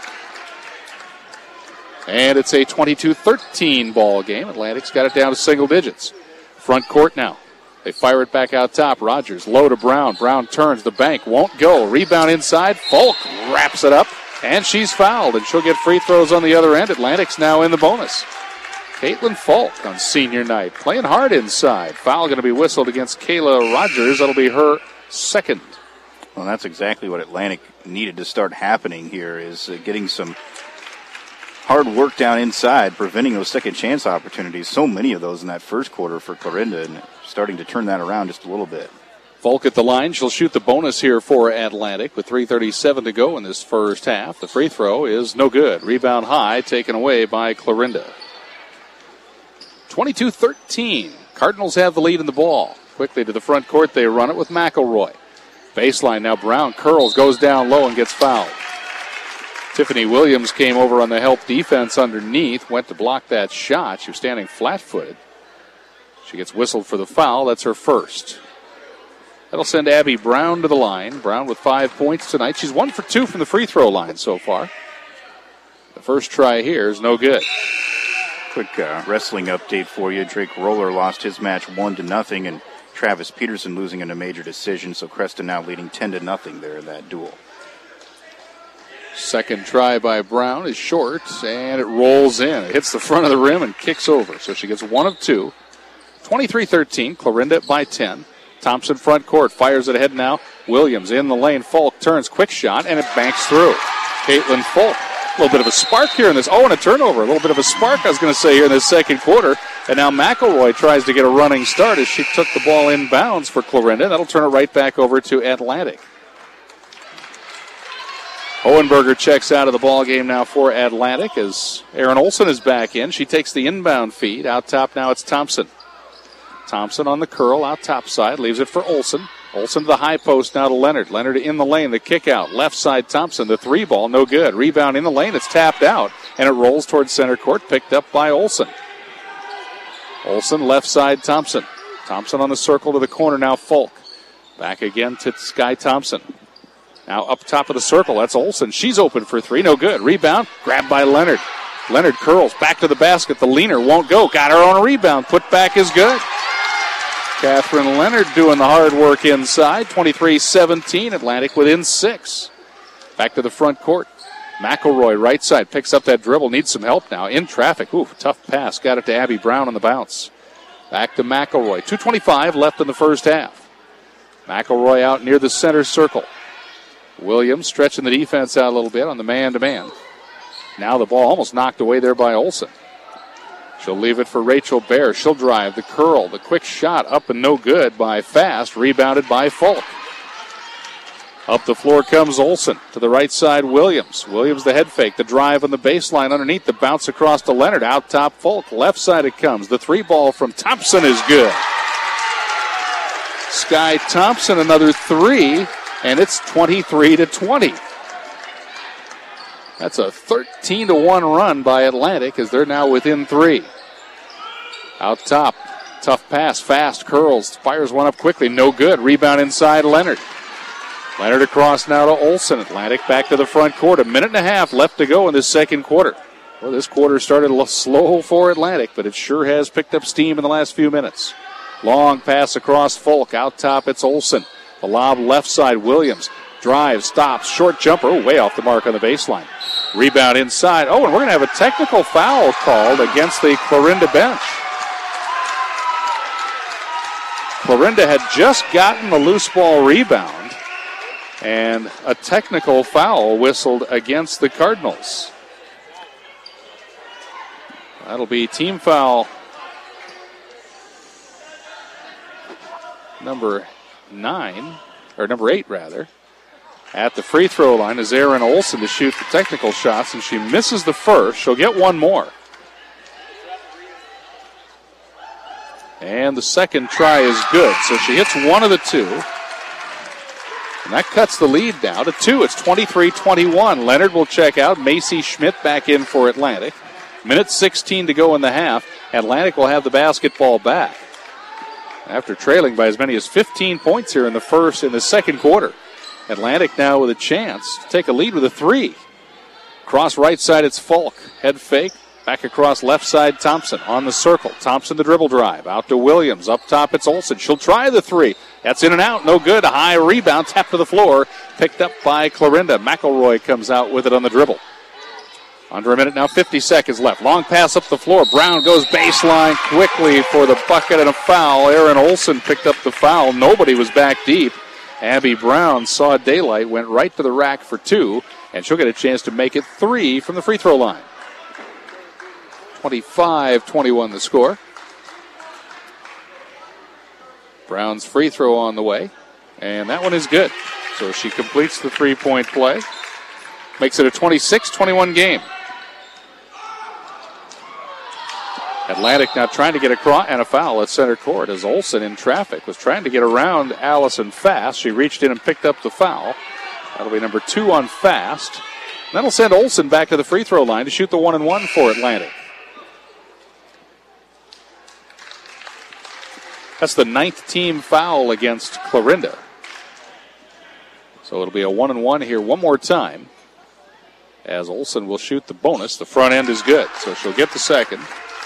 [SPEAKER 2] And it's a twenty-two thirteen ball game. Atlantic's got it down to single digits. Front court now. They fire it back out top. Rogers low to Brown. Brown turns. The bank won't go. Rebound inside. Folk wraps it up, and she's fouled, and she'll get free throws on the other end. Atlantic's now in the bonus. Caitlin Folk on senior night, playing hard inside. Foul going to be whistled against Kayla Rogers. That'll be her second.
[SPEAKER 1] Well, that's exactly what Atlantic needed to start happening here, is uh, getting some hard work down inside, preventing those second chance opportunities. So many of those in that first quarter for Clarinda, and starting to turn that around just a little bit.
[SPEAKER 2] Folk at the line. She'll shoot the bonus here for Atlantic with three thirty-seven to go in this first half. The free throw is no good. Rebound high, taken away by Clarinda. twenty-two thirteen. Cardinals have the lead in the ball. Quickly to the front court, they run it with McElroy. Baseline now, Brown curls, goes down low and gets fouled. Tiffany Williams came over on the help defense underneath, went to block that shot. She was standing flat-footed. She gets whistled for the foul. That's her first. That'll send Abby Brown to the line. Brown with five points tonight. She's one for two from the free throw line so far. The first try here is no good.
[SPEAKER 1] Quick uh, wrestling update for you. Drake Roller lost his match one to nothing, and Travis Peterson losing in a major decision. So Creston now leading ten to nothing there in that duel.
[SPEAKER 2] Second try by Brown is short, and it rolls in. It hits the front of the rim and kicks over. So she gets one of two. twenty-three thirteen, Clarinda by ten. Thompson front court, fires it ahead now. Williams in the lane. Folk turns, quick shot, and it banks through. Caitlin Folk. A little bit of a spark here in this. Oh, and a turnover. A little bit of a spark, I was going to say, here in this second quarter. And now McElroy tries to get a running start as she took the ball inbounds for Clarinda. That'll turn it right back over to Atlantic. Hohenberger checks out of the ball game now for Atlantic as Aaron Olson is back in. She takes the inbound feed. Out top now it's Thompson. Thompson on the curl, out top side, leaves it for Olson. Olson to the high post now to Leonard. Leonard in the lane, the kick out. Left side Thompson, the three ball, no good. Rebound in the lane, it's tapped out, and it rolls towards center court, picked up by Olson. Olson, left side Thompson. Thompson on the circle to the corner now, Folk. Back again to Sky Thompson. Now up top of the circle, that's Olson. She's open for three, no good. Rebound, grabbed by Leonard. Leonard curls, back to the basket. The leaner won't go. Got her on a rebound. Put back is good. Catherine Leonard doing the hard work inside. twenty-three seventeen, Atlantic within six. Back to the front court. McElroy, right side, picks up that dribble. Needs some help now. In traffic. Ooh, tough pass. Got it to Abby Brown on the bounce. Back to McElroy. two twenty-five left in the first half. McElroy out near the center circle. Williams stretching the defense out a little bit on the man-to-man. Now the ball almost knocked away there by Olson. She'll leave it for Rachel Bear. She'll drive the curl. The quick shot up and no good by Fast. Rebounded by Folk. Up the floor comes Olson. To the right side, Williams. Williams the head fake. The drive on the baseline underneath. The bounce across to Leonard. Out top Folk. Left side it comes. The three ball from Thompson is good. Sky Thompson another three. And it's twenty-three to twenty. That's a thirteen to one run by Atlantic as they're now within three. Out top, tough pass, Fast, curls, fires one up quickly, no good. Rebound inside Leonard. Leonard across now to Olson. Atlantic back to the front court. A minute and a half left to go in this second quarter. Well, this quarter started a little slow for Atlantic, but it sure has picked up steam in the last few minutes. Long pass across Folk. Out top, it's Olsen. The lob left side, Williams. Drive, stops, short jumper, oh, way off the mark on the baseline. Rebound inside. Oh, and we're going to have a technical foul called against the Clarinda bench. Clarinda had just gotten the loose ball rebound, and a technical foul whistled against the Cardinals. That'll be team foul number nine, or number eight, rather. At the free throw line is Erin Olsen to shoot the technical shots, and she misses the first. She'll get one more. And the second try is good, so she hits one of the two. And that cuts the lead now to two. It's twenty-three twenty-one. Leonard will check out. Macy Schmidt back in for Atlantic. Minute sixteen to go in the half. Atlantic will have the basketball back after trailing by as many as fifteen points here in the first, in the second quarter. Atlantic now with a chance to take a lead with a three. Cross right side, it's Falk. Head fake. Back across left side, Thompson on the circle. Thompson the dribble drive. Out to Williams. Up top, it's Olsen. She'll try the three. That's in and out. No good. A high rebound. Tap to the floor. Picked up by Clarinda. McElroy comes out with it on the dribble. Under a minute now, fifty seconds left. Long pass up the floor. Brown goes baseline quickly for the bucket and a foul. Erin Olsen picked up the foul. Nobody was back deep. Abby Brown saw daylight, went right to the rack for two, and she'll get a chance to make it three from the free throw line. twenty-five twenty-one the score. Brown's free throw on the way, and that one is good. So she completes the three-point play. Makes it a twenty-six twenty-one game. Atlantic now trying to get across, and a foul at center court as Olsen in traffic was trying to get around Allison Fast. She reached in and picked up the foul. That'll be number two on Fast. That'll send Olsen back to the free throw line to shoot the one and one for Atlantic. That's the ninth team foul against Clarinda. So it'll be a one and one here one more time as Olsen will shoot the bonus. The front end is good, so she'll get the second.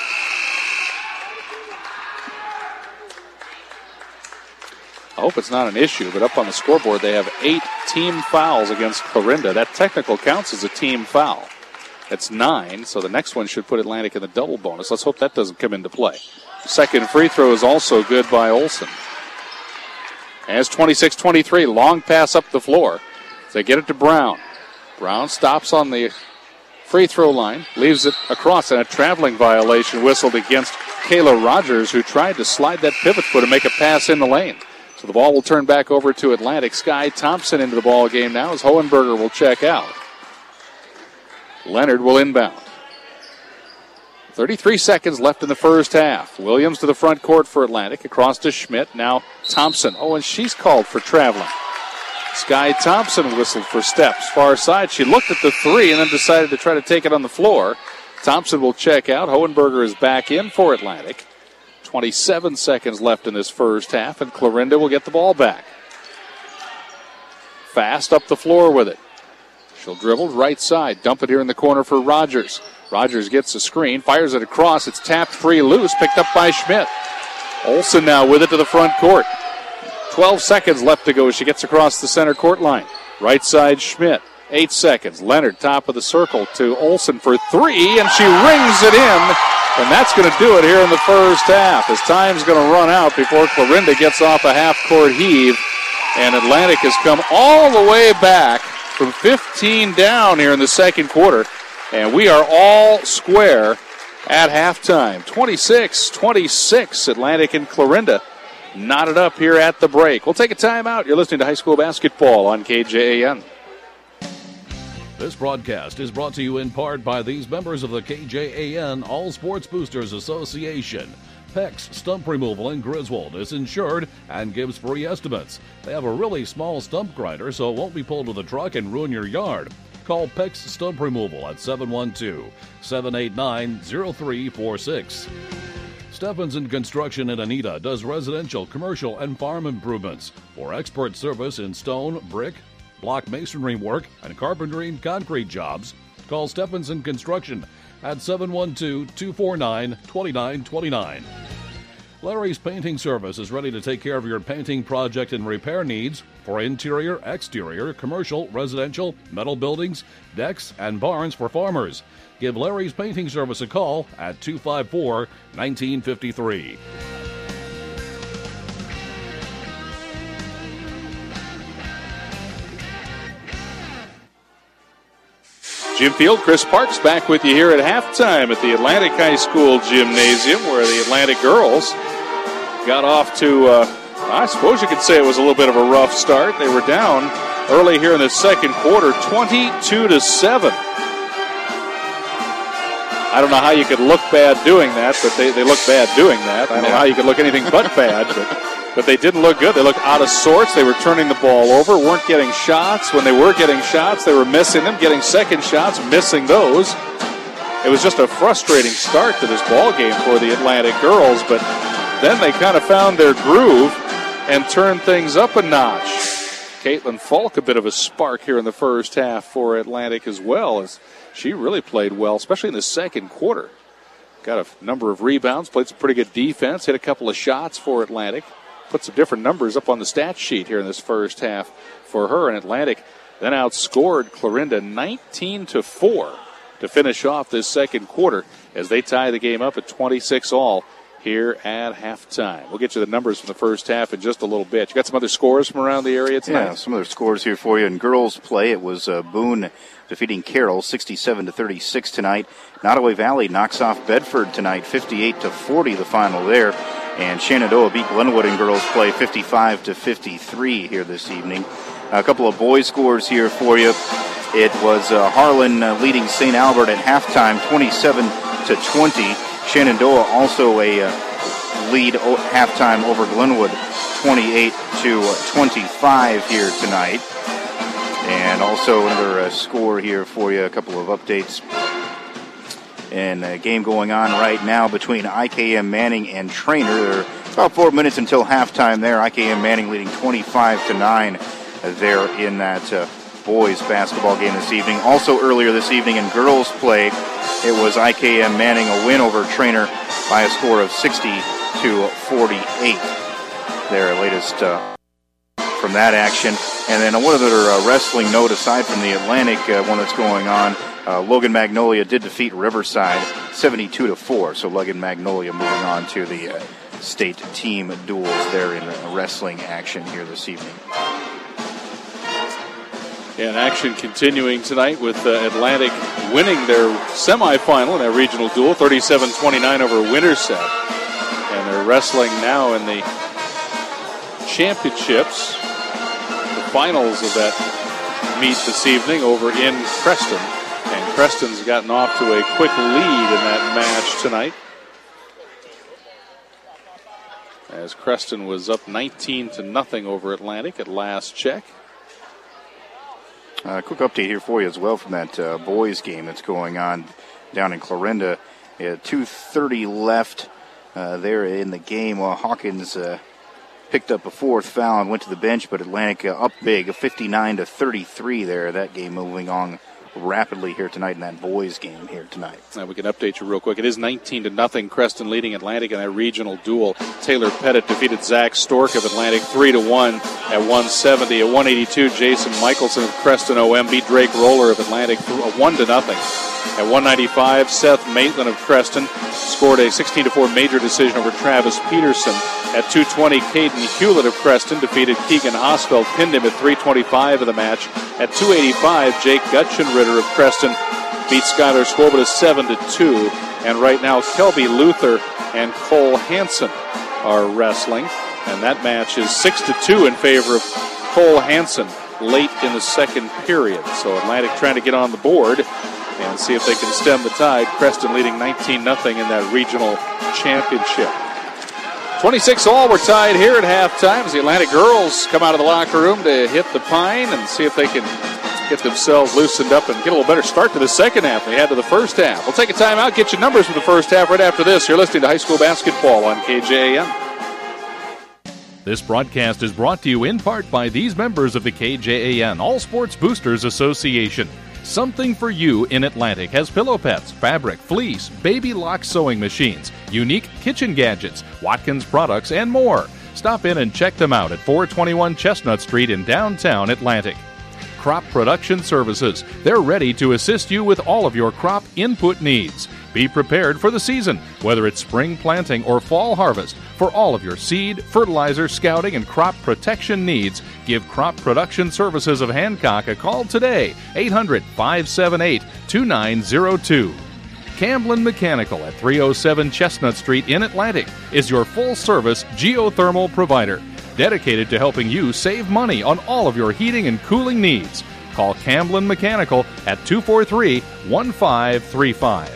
[SPEAKER 2] I hope it's not an issue, but up on the scoreboard they have eight team fouls against Clarinda. That technical counts as a team foul. That's nine, so the next one should put Atlantic in the double bonus. Let's hope that doesn't come into play. Second free throw is also good by Olsen. As twenty-six twenty-three, long pass up the floor. They get it to Brown. Brown stops on the free throw line, leaves it across, and a traveling violation whistled against Kayla Rogers, who tried to slide that pivot foot and make a pass in the lane. So the ball will turn back over to Atlantic. Sky Thompson into the ball game now as Hohenberger will check out. Leonard will inbound. thirty-three seconds left in the first half. Williams to the front court for Atlantic. Across to Schmidt. Now Thompson. Oh, and she's called for traveling. Sky Thompson whistled for steps. Far side. She looked at the three and then decided to try to take it on the floor. Thompson will check out. Hohenberger is back in for Atlantic. twenty-seven seconds left in this first half, and Clarinda will get the ball back. Fast up the floor with it. She'll dribble right side. Dump it here in the corner for Rogers. Rogers gets a screen, fires it across. It's tapped free loose, picked up by Schmidt. Olsen now with it to the front court. twelve seconds left to go as she gets across the center court line. Right side, Schmidt. Eight seconds. Leonard, top of the circle to Olsen for three, and she rings it in. And that's going to do it here in the first half as time's going to run out before Clarinda gets off a half-court heave. And Atlantic has come all the way back from fifteen down here in the second quarter. And we are all square at halftime. twenty-six twenty-six, Atlantic and Clarinda knotted up here at the break. We'll take a timeout. You're listening to high school basketball on K J A N.
[SPEAKER 3] This broadcast is brought to you in part by these members of the K J A N All Sports Boosters Association. Peck's Stump Removal in Griswold is insured and gives free estimates. They have a really small stump grinder, so it won't be pulled with a truck and ruin your yard. Call Peck's Stump Removal at seven one two, seven eight nine, zero three four six. Stephenson Construction in Anita does residential, commercial, and farm improvements. For expert service in stone, brick, block masonry work, and carpentry and concrete jobs, call Stephenson Construction at seven one two, two four nine, two nine two nine. Larry's Painting Service is ready to take care of your painting project and repair needs for interior, exterior, commercial, residential, metal buildings, decks, and barns for farmers. Give Larry's Painting Service a call at two five four, one nine five three.
[SPEAKER 2] Jim Field, Chris Parks back with you here at halftime at the Atlantic High School Gymnasium, where the Atlantic girls got off to, uh, I suppose you could say it was a little bit of a rough start. They were down early here in the second quarter, twenty-two to seven. I don't know how you could look bad doing that, but they, they looked bad doing that. I don't know how you could look anything but bad, but, but they didn't look good. They looked out of sorts. They were turning the ball over, weren't getting shots. When they were getting shots, they were missing them, getting second shots, missing those. It was just a frustrating start to this ball game for the Atlantic girls, but then they kind of found their groove and turned things up a notch. Caitlin Falk, a bit of a spark here in the first half for Atlantic as well, as she really played well, especially in the second quarter. Got a number of rebounds, played some pretty good defense, hit a couple of shots for Atlantic. Put some different numbers up on the stat sheet here in this first half for her. And Atlantic then outscored Clarinda nineteen to four to finish off this second quarter as they tie the game up at twenty-six all here at halftime. We'll get you the numbers from the first half in just a little bit. You got some other scores from around the area tonight?
[SPEAKER 1] Yeah, some other scores here for you. In girls play, it was uh, Boone defeating Carroll sixty-seven to thirty-six tonight. Nottoway Valley knocks off Bedford tonight, fifty-eight to forty the final there. And Shenandoah beat Glenwood in girls play fifty-five to fifty-three here this evening. A couple of boys scores here for you. It was uh, Harlan uh, leading Saint Albert at halftime, twenty-seven to twenty. Shenandoah also a uh, lead o- halftime over Glenwood, twenty-eight to twenty-five here tonight. And also another uh, score here for you, a couple of updates. And a game going on right now between I K M Manning and Trainer. There are about four minutes until halftime there. I K M Manning leading twenty-five to nine there in that uh, boys basketball game this evening. Also earlier this evening in girls play, it was I K M Manning a win over Trainer by a score of sixty to forty-eight. Their latest uh, from that action. And then one other uh, wrestling note aside from the Atlantic uh, one that's going on. Uh, Logan Magnolia did defeat Riverside seventy-two to four. So Logan Magnolia moving on to the uh, state team duels there in uh, wrestling action here this evening.
[SPEAKER 2] And action continuing tonight with uh, Atlantic winning their semifinal in that regional duel, thirty-seven twenty-nine over Winterset. And they're wrestling now in the championships, the finals of that meet this evening over in Preston. And Preston's gotten off to a quick lead in that match tonight, as Creston was up nineteen to nothing over Atlantic at last check.
[SPEAKER 1] A uh, quick update here for you as well from that uh, boys game that's going on down in Clarinda. Uh, two thirty left uh, there in the game. While Hawkins uh, picked up a fourth foul and went to the bench, but Atlantic uh, up big, fifty-nine to thirty-three there. That game moving on rapidly here tonight in that boys game here tonight.
[SPEAKER 2] Now we can update you real quick. It is nineteen to nothing. Creston leading Atlantic in that regional duel. Taylor Pettit defeated Zach Stork of Atlantic three to one at one seventy. At one eighty-two, Jason Michelson of Creston O M beat Drake Roller of Atlantic one to nothing. At one ninety-five, Seth Maitland of Creston scored a sixteen to four major decision over Travis Peterson. At two twenty, Caden Hewlett of Creston defeated Keegan Hosfeld, pinned him at three twenty-five of the match. At two eighty-five, Jake Gutschenritter of Creston beat Skylar Swoboda seven to two. And right now, Kelby Luther and Cole Hansen are wrestling. And that match is six to two in favor of Cole Hansen late in the second period. So Atlantic trying to get on the board and see if they can stem the tide. Creston leading nineteen nothing in that regional championship. twenty-six all, we're tied here at halftime as the Atlantic girls come out of the locker room to hit the pine and see if they can get themselves loosened up and get a little better start to the second half than they had to the first half. We'll take a timeout, get you numbers from the first half right after this. You're listening to High School Basketball on K J A M.
[SPEAKER 3] This broadcast is brought to you in part by these members of the K J A N All Sports Boosters Association. Something for You in Atlantic has pillow pets, fabric, fleece, baby lock sewing machines, unique kitchen gadgets, Watkins products, and more. Stop in and check them out at four twenty-one Chestnut Street in downtown Atlantic. Crop Production Services. They're ready to assist you with all of your crop input needs. Be prepared for the season, whether it's spring planting or fall harvest. For all of your seed, fertilizer, scouting, and crop protection needs, give Crop Production Services of Hancock a call today, eight hundred, five seven eight, two nine zero two. Camblin Mechanical at three oh seven Chestnut Street in Atlantic is your full-service geothermal provider, dedicated to helping you save money on all of your heating and cooling needs. Call Camblin Mechanical at two four three, one five three five.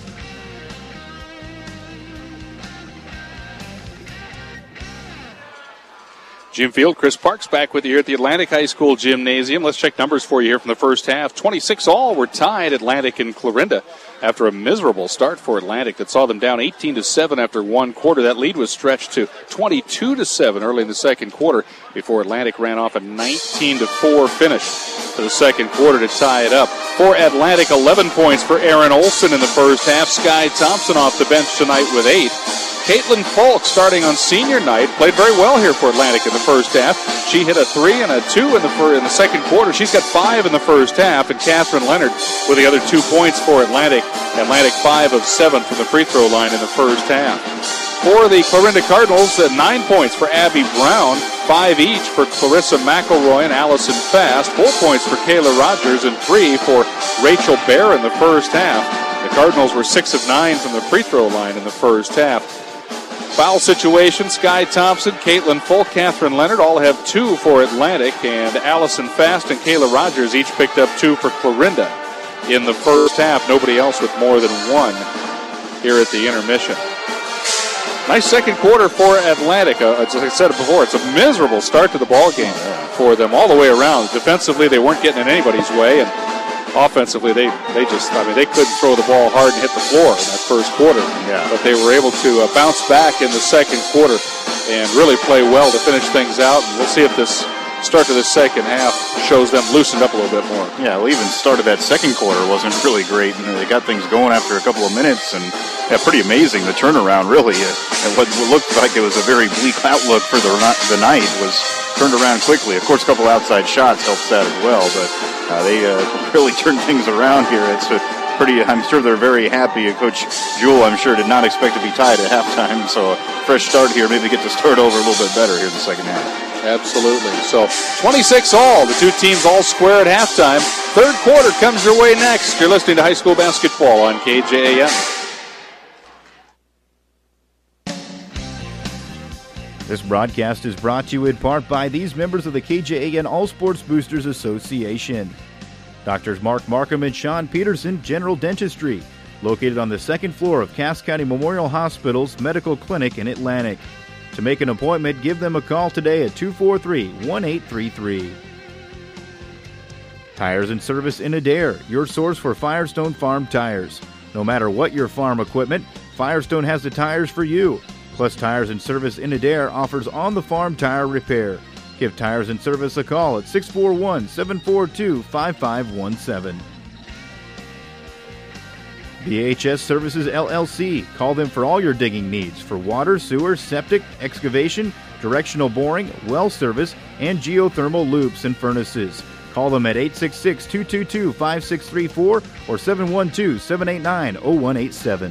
[SPEAKER 2] Jim Field, Chris Parks back with you here at the Atlantic High School Gymnasium. Let's check numbers for you here from the first half. twenty-six all were tied, Atlantic and Clarinda, after a miserable start for Atlantic that saw them down eighteen to seven after one quarter. That lead was stretched to twenty-two to seven early in the second quarter before Atlantic ran off a nineteen to four finish for the second quarter to tie it up. For Atlantic, eleven points for Aaron Olson in the first half. Sky Thompson off the bench tonight with eight. Caitlin Falk, starting on senior night, played very well here for Atlantic in the first half. She hit a three and a two in the fir- in the second quarter. She's got five in the first half, and Catherine Leonard with the other two points for Atlantic. Atlantic five of seven from the free throw line in the first half. For the Clarinda Cardinals, uh, nine points for Abby Brown, five each for Clarissa McElroy and Allison Fast, four points for Kayla Rogers, and three for Rachel Bear in the first half. The Cardinals were six of nine from the free throw line in the first half. Foul situation, Sky Thompson, Caitlin Folk, Catherine Leonard all have two for Atlantic, and Allison Fast and Kayla Rogers each picked up two for Clarinda in the first half. Nobody else with more than one here at the intermission. Nice second quarter for Atlantic. Uh, as I said before, it's a miserable start to the ball game for them all the way around. Defensively, they weren't getting in anybody's way, and offensively, they, they just, I mean, they couldn't throw the ball hard and hit the floor in that first quarter.
[SPEAKER 1] Yeah.
[SPEAKER 2] But they were able to uh, bounce back in the second quarter and really play well to finish things out. And we'll see if this start to the second half shows them loosened up a little bit more.
[SPEAKER 1] Yeah, well, even start of that second quarter wasn't really great. And they got things going after a couple of minutes, and yeah, pretty amazing. The turnaround, really. And what looked like it was a very bleak outlook for the, the night was turned around quickly. Of course, a couple outside shots helps that as well, but uh, they uh, really turned things around here. It's a pretty, I'm sure they're very happy. Coach Jewell, I'm sure, did not expect to be tied at halftime, so a fresh start here, maybe get to start over a little bit better here in the second half.
[SPEAKER 2] Absolutely. So twenty-six all. The two teams all square at halftime. Third quarter comes your way next. You're listening to high school basketball on K J A M.
[SPEAKER 4] This broadcast is brought to you in part by these members of the K J A N All Sports Boosters Association. Doctors Mark Markham and Sean Peterson, General Dentistry, located on the second floor of Cass County Memorial Hospital's Medical Clinic in Atlantic. To make an appointment, give them a call today at two four three, one eight three three. Tires and Service in Adair, your source for Firestone Farm tires. No matter what your farm equipment, Firestone has the tires for you. Plus, Tires and Service in Adair offers on-the-farm tire repair. Give Tires and Service a call at six four one, seven four two, five five one seven. B H S Services L L C. Call them for all your digging needs for water, sewer, septic, excavation, directional boring, well service, and geothermal loops and furnaces. Call them at eight six six, two two two, five six three four or seven one two, seven eight nine, zero one eight seven.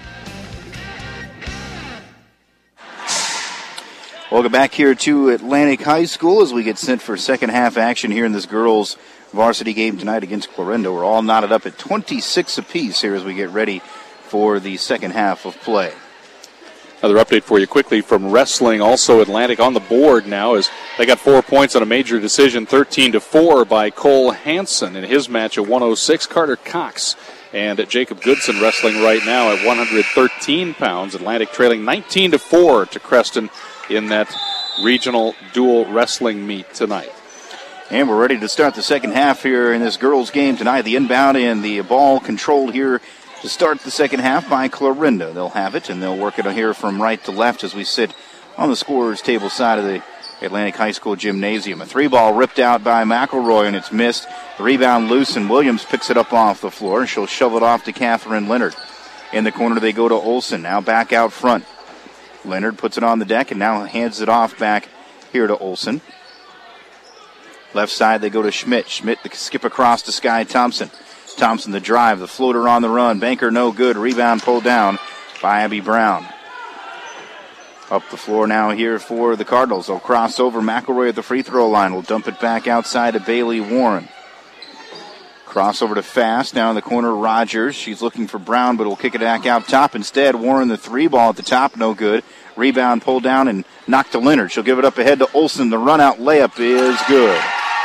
[SPEAKER 1] Welcome back here to Atlantic High School as we get sent for second half action here in this girls varsity game tonight against Clarinda. We're all knotted up at twenty-six apiece here as we get ready for the second half of play.
[SPEAKER 2] Another update for you quickly from wrestling. Also Atlantic on the board now as they got four points on a major decision, thirteen to four by Cole Hansen in his match at one oh six. Carter Cox and Jacob Goodson wrestling right now at one hundred thirteen pounds. Atlantic trailing nineteen to four to Creston in that regional dual wrestling meet tonight.
[SPEAKER 1] And we're ready to start the second half here in this girls game tonight. The inbound and the ball controlled here to start the second half by Clarinda. They'll have it, and they'll work it here from right to left as we sit on the scorer's table side of the Atlantic High School Gymnasium. A three ball ripped out by McElroy, and it's missed. The rebound loose, and Williams picks it up off the floor, and she'll shove it off to Catherine Leonard. In the corner, they go to Olson. Now back out front. Leonard puts it on the deck and now hands it off back here to Olson. Left side, they go to Schmidt. Schmidt to skip across to Sky Thompson. Thompson the drive, the floater on the run. Banker no good. Rebound pulled down by Abby Brown. Up the floor now here for the Cardinals. They'll cross over. McElroy at the free throw line. Will dump it back outside to Bailey Warren. Cross over to Fast. Now in the corner, Rogers. She's looking for Brown, but will kick it back out top instead. Warren, the three ball at the top, no good. Rebound pulled down and knocked to Leonard. She'll give it up ahead to Olson. The run-out layup is good.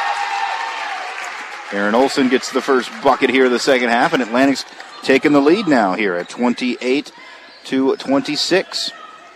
[SPEAKER 1] Aaron Olson gets the first bucket here of the second half, and Atlantic's taking the lead now here at twenty-eight to twenty-six.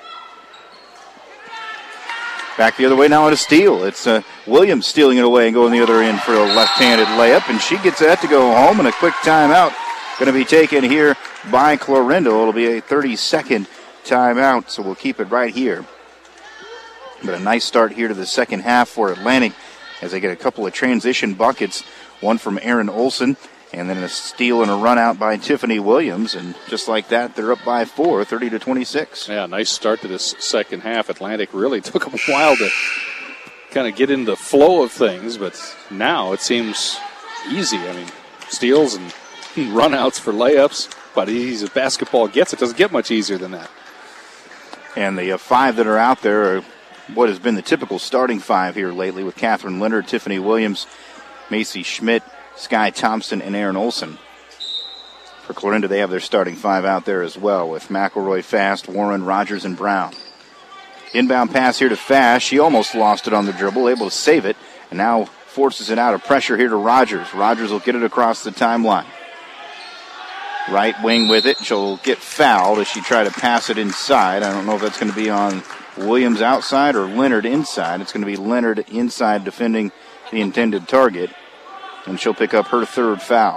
[SPEAKER 1] Back the other way now at a steal. It's uh, Williams stealing it away and going the other end for a left-handed layup, and she gets that to go home, and a quick timeout going to be taken here by Clarinda. It'll be a thirty-second timeout, so we'll keep it right here. But a nice start here to the second half for Atlantic as they get a couple of transition buckets, one from Aaron Olson, and then a steal and a run out by Tiffany Williams. And just like that, they're up by four, thirty to twenty-six.
[SPEAKER 2] Yeah, nice start to this second half. Atlantic really took them a while to kind of get into the flow of things, but now it seems easy. I mean, steals and run outs for layups, but easy as basketball gets. It doesn't get much easier than that.
[SPEAKER 1] And the uh, five that are out there are what has been the typical starting five here lately with Catherine Leonard, Tiffany Williams, Macy Schmidt, Sky Thompson, and Aaron Olson. For Clarinda, they have their starting five out there as well with McElroy, Fast, Warren, Rogers, and Brown. Inbound pass here to Fast. She almost lost it on the dribble, able to save it, and now forces it out of pressure here to Rogers. Rogers will get it across the timeline. Right wing with it. She'll get fouled as she try to pass it inside. I don't know if that's going to be on Williams outside or Leonard inside. It's going to be Leonard inside defending the intended target, and she'll pick up her third foul.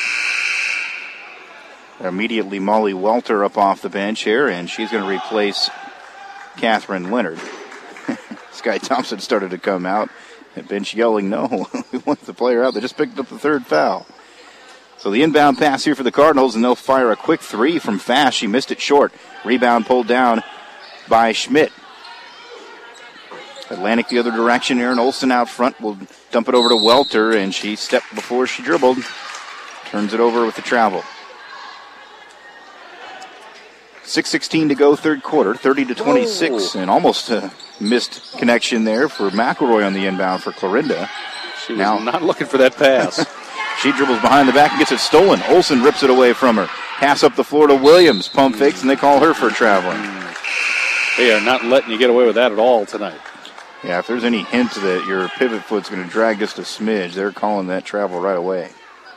[SPEAKER 1] Immediately Molly Welter up off the bench here, and she's going to replace Catherine Leonard. Sky Thompson started to come out. The bench yelling, no, we want the player out. They just picked up the third foul. So the inbound pass here for the Cardinals, and they'll fire a quick three from Fast. She missed it short. Rebound pulled down by Schmidt. Atlantic the other direction. Aaron Olson out front will dump it over to Welter, and she stepped before she dribbled. Turns it over with the travel. six sixteen to go, third quarter, thirty to twenty-six, Whoa. And almost a missed connection there for McElroy on the inbound for Clarinda.
[SPEAKER 2] She was now not looking for that pass.
[SPEAKER 1] She dribbles behind the back and gets it stolen. Olson rips it away from her. Pass up the floor to Williams. Pump fakes, and they call her for traveling.
[SPEAKER 2] They are not letting you get away with that at all tonight.
[SPEAKER 1] Yeah, if there's any hint that your pivot foot's going to drag just a smidge, they're calling that travel right away.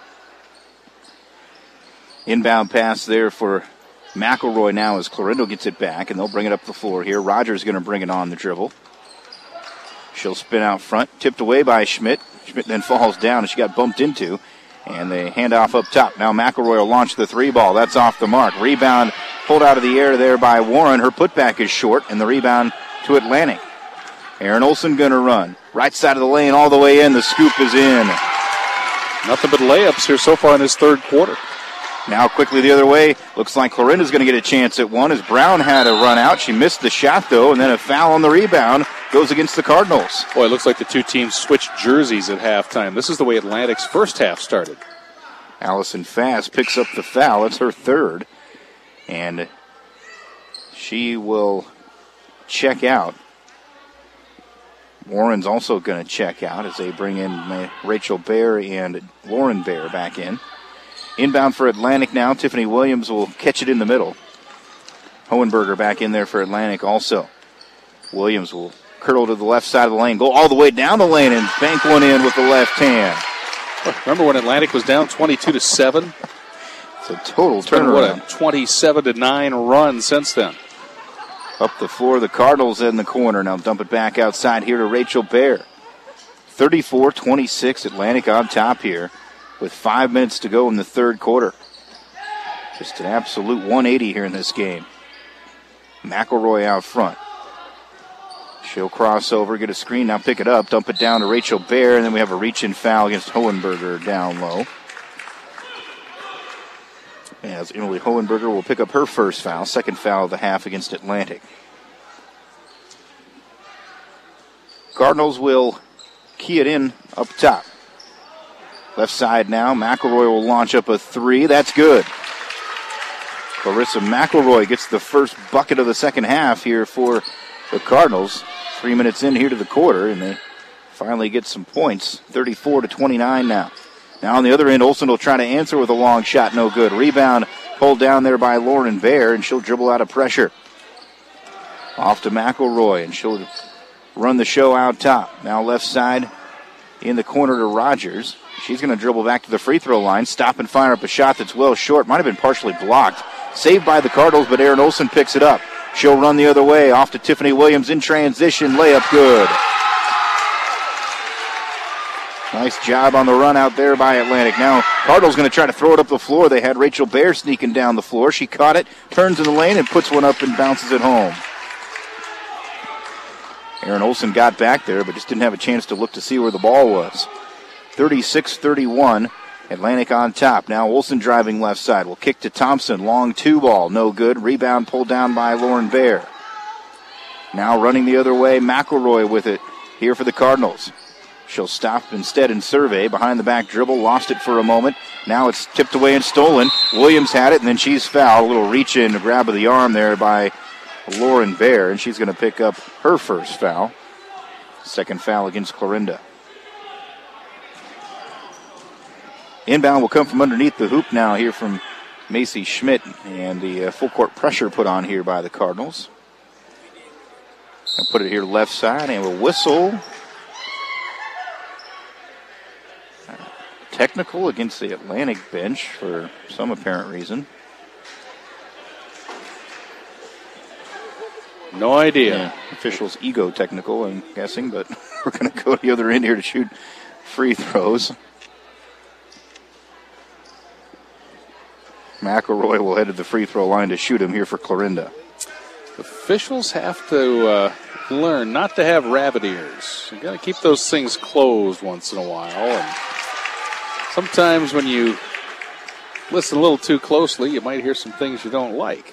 [SPEAKER 1] Inbound pass there for McElroy now as Clarindo gets it back, and they'll bring it up the floor here. Rogers going to bring it on the dribble. She'll spin out front, tipped away by Schmidt. Schmidt then falls down, and she got bumped into. And the handoff up top. Now McElroy will launch the three ball. That's off the mark. Rebound pulled out of the air there by Warren. Her putback is short, and the rebound to Atlantic. Aaron Olson going to run. Right side of the lane all the way in. The scoop is in.
[SPEAKER 2] Nothing but layups here so far in this third quarter.
[SPEAKER 1] Now quickly the other way. Looks like Clarinda's going to get a chance at one as Brown had a run out. She missed the shot, though, and then a foul on the rebound goes against the Cardinals.
[SPEAKER 2] Boy, it looks like the two teams switched jerseys at halftime. This is the way Atlantic's first half started.
[SPEAKER 1] Allison Fast picks up the foul. It's her third. And she will check out. Warren's also going to check out as they bring in Rachel Bear and Lauren Bear back in. Inbound for Atlantic now. Tiffany Williams will catch it in the middle. Hohenberger back in there for Atlantic also. Williams will curl to the left side of the lane, go all the way down the lane, and bank one in with the left hand.
[SPEAKER 2] Remember when Atlantic was down twenty-two to seven?
[SPEAKER 1] It's a total
[SPEAKER 2] it's been,
[SPEAKER 1] turnaround.
[SPEAKER 2] What, a twenty-seven to nine run since then.
[SPEAKER 1] Up the floor, the Cardinals in the corner. Now dump it back outside here to Rachel Bear. thirty-four twenty-six, Atlantic on top here with five minutes to go in the third quarter. Just an absolute one eighty here in this game. McElroy out front. She'll cross over, get a screen, now pick it up, dump it down to Rachel Bear, and then we have a reach-in foul against Hohenberger down low. As Emily Hohenberger will pick up her first foul, second foul of the half against Atlantic. Cardinals will key it in up top. Left side now, McElroy will launch up a three. That's good. Clarissa McElroy gets the first bucket of the second half here for the Cardinals. Three minutes in here to the quarter, and they finally get some points. thirty-four to twenty-nine now. Now on the other end, Olsen will try to answer with a long shot. No good. Rebound pulled down there by Lauren Bear, and she'll dribble out of pressure. Off to McElroy, and she'll run the show out top. Now left side in the corner to Rogers. She's going to dribble back to the free throw line. Stop and fire up a shot that's well short. Might have been partially blocked. Saved by the Cardinals, but Erin Olsen picks it up. She'll run the other way. Off to Tiffany Williams in transition. Layup good. Nice job on the run out there by Atlantic. Now Cardinals going to try to throw it up the floor. They had Rachel Bear sneaking down the floor. She caught it, turns in the lane, and puts one up and bounces it home. Erin Olsen got back there, but just didn't have a chance to look to see where the ball was. thirty-six thirty-one, Atlantic on top. Now Olsen driving left side. Will kick to Thompson. Long two ball. No good. Rebound pulled down by Lauren Bear. Now running the other way, McElroy with it here for the Cardinals. She'll stop instead and survey. Behind the back dribble. Lost it for a moment. Now it's tipped away and stolen. Williams had it, and then she's fouled. A little reach in, grab of the arm there by Lauren Bear, and she's going to pick up her first foul. Second foul against Clarinda. Inbound will come from underneath the hoop now here from Macy Schmidt, and the uh, full court pressure put on here by the Cardinals. I'll put it here left side, and a whistle. Uh, technical against the Atlantic bench for some apparent reason.
[SPEAKER 2] No idea.
[SPEAKER 1] Yeah, officials ego technical, I'm guessing, but we're going to go to the other end here to shoot free throws. McElroy will head to the free throw line to shoot him here for Clarinda.
[SPEAKER 2] Officials have to uh, learn not to have rabbit ears. You've got to keep those things closed once in a while. And sometimes when you listen a little too closely, you might hear some things you don't like.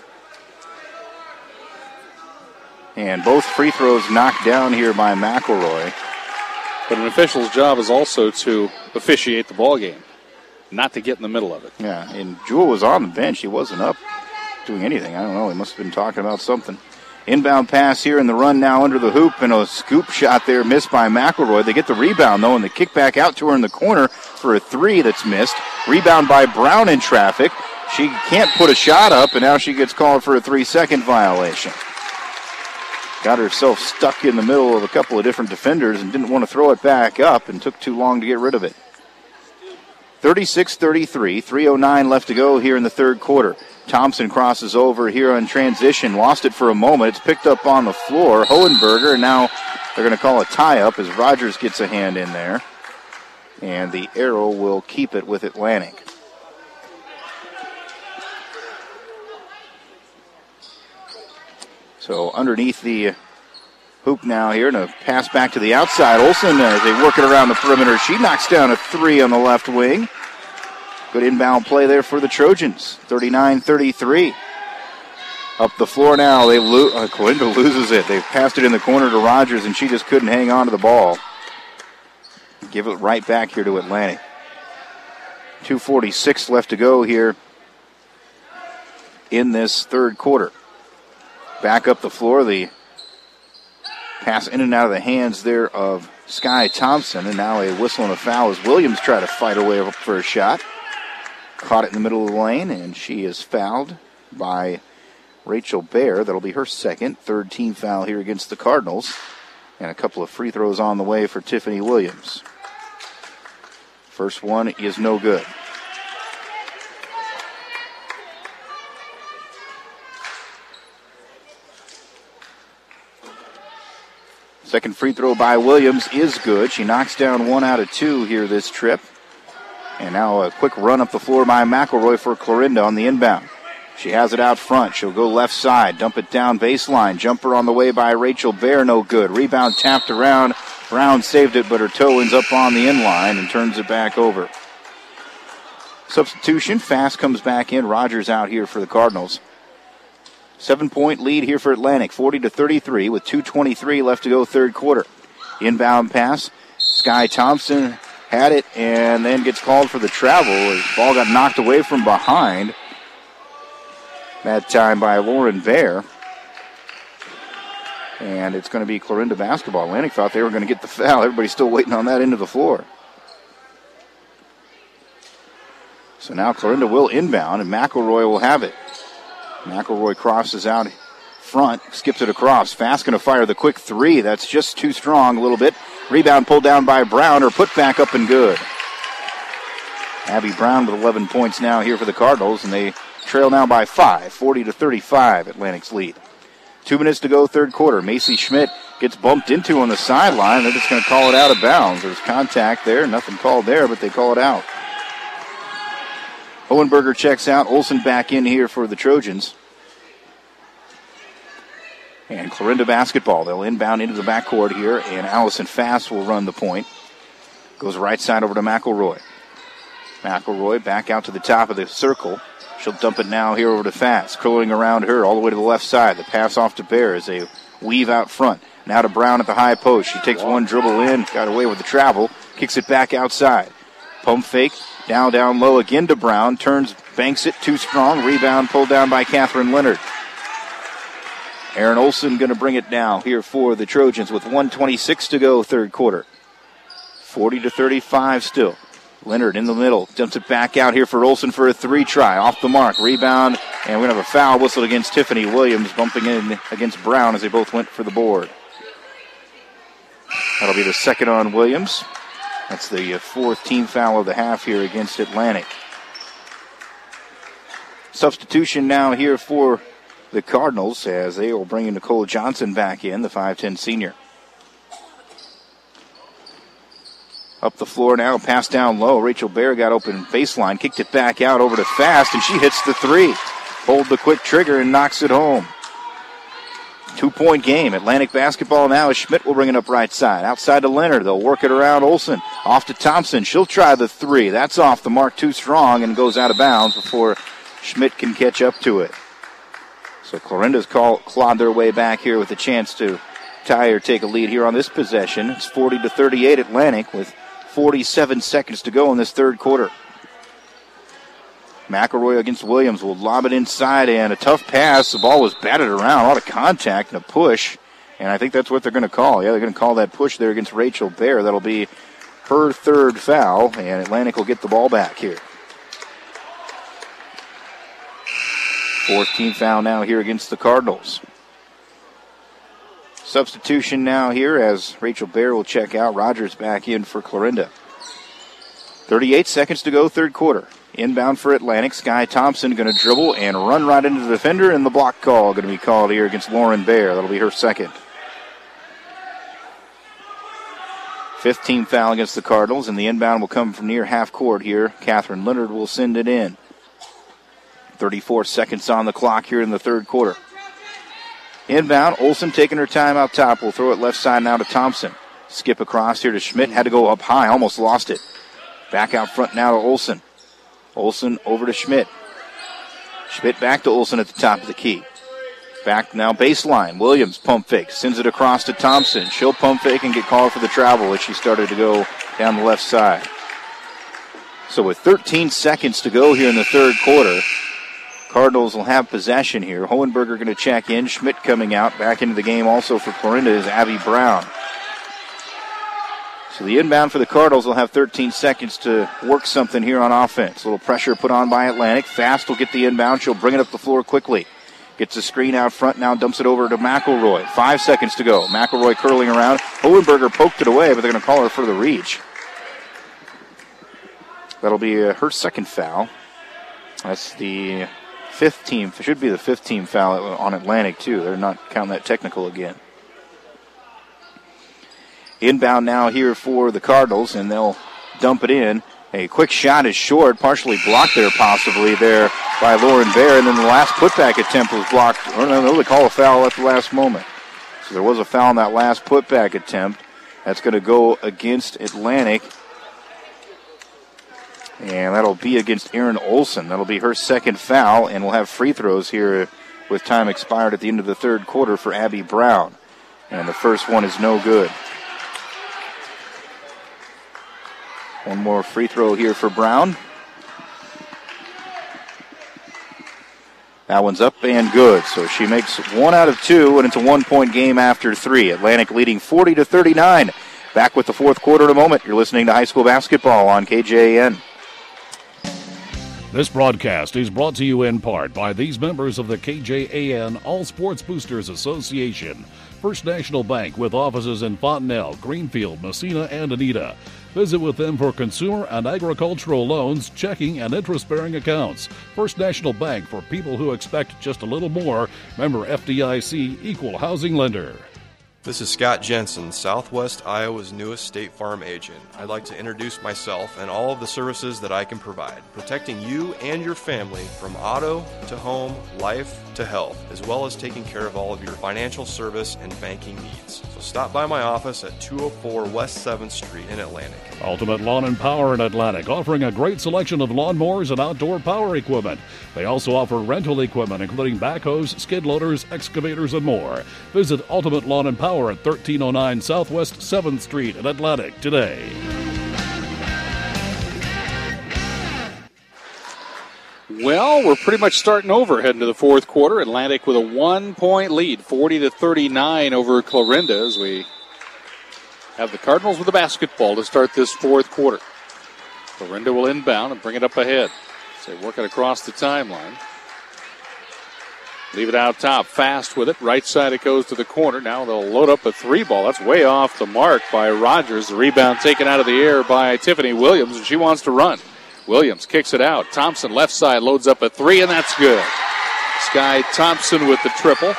[SPEAKER 1] And both free throws knocked down here by McElroy.
[SPEAKER 2] But an official's job is also to officiate the ball game, not to get in the middle of it.
[SPEAKER 1] Yeah, and Jewel was on the bench. He wasn't up doing anything. I don't know. He must have been talking about something. Inbound pass here in the run now under the hoop, and a scoop shot there missed by McElroy. They get the rebound, though, and the kick back out to her in the corner for a three that's missed. Rebound by Brown in traffic. She can't put a shot up, and now she gets called for a three-second violation. Got herself stuck in the middle of a couple of different defenders and didn't want to throw it back up and took too long to get rid of it. thirty-six thirty-three, three oh nine left to go here in the third quarter. Thompson crosses over here on transition, lost it for a moment. It's picked up on the floor. Hohenberger, and now they're going to call a tie-up as Rogers gets a hand in there. And the arrow will keep it with Atlantic. So underneath the hoop now here, and a pass back to the outside. Olsen, as they work it around the perimeter, she knocks down a three on the left wing. Good inbound play there for the Trojans. thirty-nine thirty-three. Up the floor now. They lo- uh, Clarinda loses it. They've passed it in the corner to Rogers, and she just couldn't hang on to the ball. Give it right back here to Atlantic. two forty-six left to go here in this third quarter. Back up the floor, the pass in and out of the hands there of Sky Thompson, and now a whistle and a foul as Williams try to fight away for a shot. Caught it in the middle of the lane, and she is fouled by Rachel Bear. That'll be her second, third team foul here against the Cardinals. And a couple of free throws on the way for Tiffany Williams. First one is no good. Second free throw by Williams is good. She knocks down one out of two here this trip. And now a quick run up the floor by McElroy for Clarinda on the inbound. She has it out front. She'll go left side, dump it down baseline. Jumper on the way by Rachel Bear, no good. Rebound tapped around. Brown saved it, but her toe ends up on the inline and turns it back over. Substitution, Fast comes back in. Rogers out here for the Cardinals. Seven-point lead here for Atlantic, forty to thirty-three, with two twenty-three left to go third quarter. Inbound pass. Sky Thompson had it and then gets called for the travel. The ball got knocked away from behind. That time by Lauren Bear. And it's going to be Clarinda basketball. Atlantic thought they were going to get the foul. Everybody's still waiting on that end of the floor. So now Clarinda will inbound, and McElroy will have it. McElroy crosses out front, skips it across. Fast going to fire the quick three. That's just too strong a little bit. Rebound pulled down by Brown. Her put back up and good. Abby Brown with eleven points now here for the Cardinals, and they trail now by five, forty to thirty-five, Atlantic's lead. Two minutes to go, third quarter. Macy Schmidt gets bumped into on the sideline. They're just going to call it out of bounds. There's contact there. Nothing called there, but they call it out. Hohenberger checks out. Olsen back in here for the Trojans. And Clarinda basketball. They'll inbound into the backcourt here, and Allison Fast will run the point. Goes right side over to McElroy. McElroy back out to the top of the circle. She'll dump it now here over to Fast. Curling around her all the way to the left side. The pass off to Bear as they weave out front. Now to Brown at the high post. She takes one dribble in, got away with the travel, kicks it back outside. Pump fake, down, down low again to Brown. Turns, banks it, too strong. Rebound pulled down by Catherine Leonard. Aaron Olsen going to bring it down here for the Trojans with one twenty-six to go, third quarter. forty to thirty-five still. Leonard in the middle, dumps it back out here for Olsen for a three try. Off the mark, rebound, and we're going to have a foul whistled against Tiffany Williams, bumping in against Brown as they both went for the board. That'll be the second on Williams. That's the fourth team foul of the half here against Atlantic. Substitution now here for the Cardinals as they will bring Nicole Johnson back in, the five ten senior. Up the floor now, pass down low. Rachel Bear got open baseline, kicked it back out over to Fast, and she hits the three. Pulled the quick trigger and knocks it home. Two-point game. Atlantic basketball now as Schmidt will bring it up right side. Outside to Leonard. They'll work it around Olsen. Off to Thompson. She'll try the three. That's off the mark, too strong, and goes out of bounds before Schmidt can catch up to it. So Clarinda's call, clawed their way back here with a chance to tie or take a lead here on this possession. It's forty to thirty-eight Atlantic with forty-seven seconds to go in this third quarter. McElroy against Williams will lob it inside, and a tough pass. The ball was batted around, a lot of contact and a push, and I think that's what they're going to call. Yeah, they're going to call that push there against Rachel Bear. That'll be her third foul, and Atlantic will get the ball back here. Fourth team foul now here against the Cardinals. Substitution now here as Rachel Bear will check out. Rogers back in for Clarinda. thirty-eight seconds to go, third quarter. Inbound for Atlantic. Sky Thompson going to dribble and run right into the defender, and the block call going to be called here against Lauren Bear. That'll be her second. Fifth team foul against the Cardinals, and the inbound will come from near half court here. Catherine Leonard will send it in. thirty-four seconds on the clock here in the third quarter. Inbound, Olsen taking her time out top. We'll throw it left side now to Thompson. Skip across here to Schmidt. Had to go up high, almost lost it. Back out front now to Olsen. Olsen over to Schmidt. Schmidt back to Olsen at the top of the key. Back now baseline. Williams pump fake. Sends it across to Thompson. She'll pump fake and get called for the travel as she started to go down the left side. So with thirteen seconds to go here in the third quarter, Cardinals will have possession here. Hohenberger going to check in. Schmidt coming out. Back into the game also for Clarinda is Abby Brown. So the inbound for the Cardinals will have thirteen seconds to work something here on offense. A little pressure put on by Atlantic. Fast will get the inbound. She'll bring it up the floor quickly. Gets a screen out front now, dumps it over to McElroy. Five seconds to go. McElroy curling around. Hohenberger poked it away, but they're going to call her for the reach. That'll be uh, her second foul. That's the fifth team. Should be the fifth team foul on Atlantic, too. They're not counting that technical again. Inbound now here for the Cardinals, and they'll dump it in A quick shot is short, partially blocked there possibly there by Lauren Bear, and then the last putback attempt was blocked. Or no, no, they call a foul at the last moment. So there was a foul on that last putback attempt. That's going to go against Atlantic. And that'll be against Erin Olson. That'll be her second foul, and we'll have free throws here with time expired at the end of the third quarter for Abby Brown. And the first one is no good. One more free throw here for Brown. That one's up and good. So she makes one out of two, and it's a one-point game after three. Atlantic leading forty to thirty-nine. Back with the fourth quarter in a moment. You're listening to high school basketball on K J A N.
[SPEAKER 6] This broadcast is brought to you in part by these members of the K J A N All Sports Boosters Association. First National Bank with offices in Fontenelle, Greenfield, Messina, and Anita. Visit with them for consumer and agricultural loans, checking, and interest-bearing accounts. First National Bank for people who expect just a little more. Member F D I C, Equal Housing Lender.
[SPEAKER 7] This is Scott Jensen, Southwest Iowa's newest State Farm agent. I'd like to introduce myself and all of the services that I can provide, protecting you and your family from auto to home, life to health, as well as taking care of all of your financial service and banking needs. So stop by my office at two oh four West seventh Street in Atlantic.
[SPEAKER 6] Ultimate Lawn and Power in Atlantic, offering a great selection of lawnmowers and outdoor power equipment. They also offer rental equipment, including backhoes, skid loaders, excavators, and more. Visit Ultimate Lawn and Power at thirteen oh nine Southwest seventh Street in Atlantic today.
[SPEAKER 2] Well, we're pretty much starting over heading to the fourth quarter. Atlantic with a one-point lead, forty to thirty-nine over Clarinda, as we have the Cardinals with the basketball to start this fourth quarter. Clarinda will inbound and bring it up ahead. So they work it across the timeline. Leave it out top, fast with it. Right side it goes to the corner. Now they'll load up a three ball. That's way off the mark by Rogers. The rebound taken out of the air by Tiffany Williams, and she wants to run. Williams kicks it out. Thompson left side loads up a three, and that's good. Sky Thompson with the triple.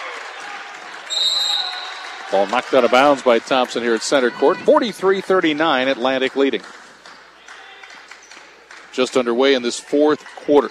[SPEAKER 2] Ball knocked out of bounds by Thompson here at center court. forty-three thirty-nine, Atlantic leading. Just underway in this fourth quarter.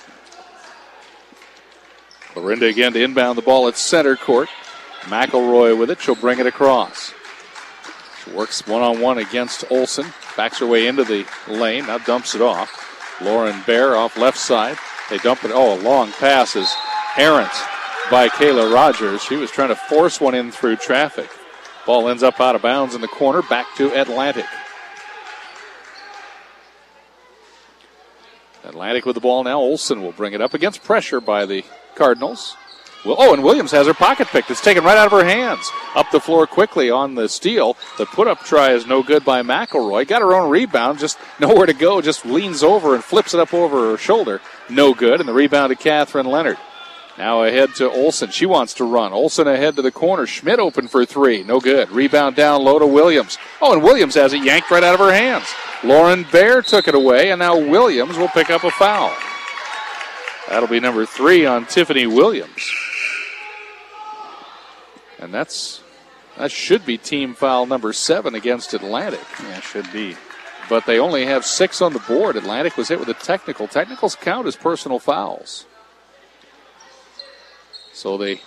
[SPEAKER 2] Clarinda again to inbound the ball at center court. McElroy with it. She'll bring it across. She works one-on-one against Olson. Backs her way into the lane. Now dumps it off. Lauren Bear off left side. They dump it. Oh, a long pass is errant by Kayla Rogers. She was trying to force one in through traffic. Ball ends up out of bounds in the corner. Back to Atlantic. Atlantic with the ball now. Olson will bring it up against pressure by the Cardinals. Well, oh, and Williams has her pocket picked. It's taken right out of her hands. Up the floor quickly on the steal. The put-up try is no good by McElroy. Got her own rebound, just nowhere to go. Just leans over and flips it up over her shoulder. No good. And the rebound to Catherine Leonard. Now ahead to Olson. She wants to run. Olson ahead to the corner. Schmidt open for three. No good. Rebound down low to Williams. Oh, and Williams has it yanked right out of her hands. Lauren Bear took it away, and now Williams will pick up a foul. That'll be number three on Tiffany Williams. And that's that should be team foul number seven against Atlantic.
[SPEAKER 1] Yeah, should be.
[SPEAKER 2] But they only have six on the board. Atlantic was hit with a technical. Technicals count as personal fouls. So they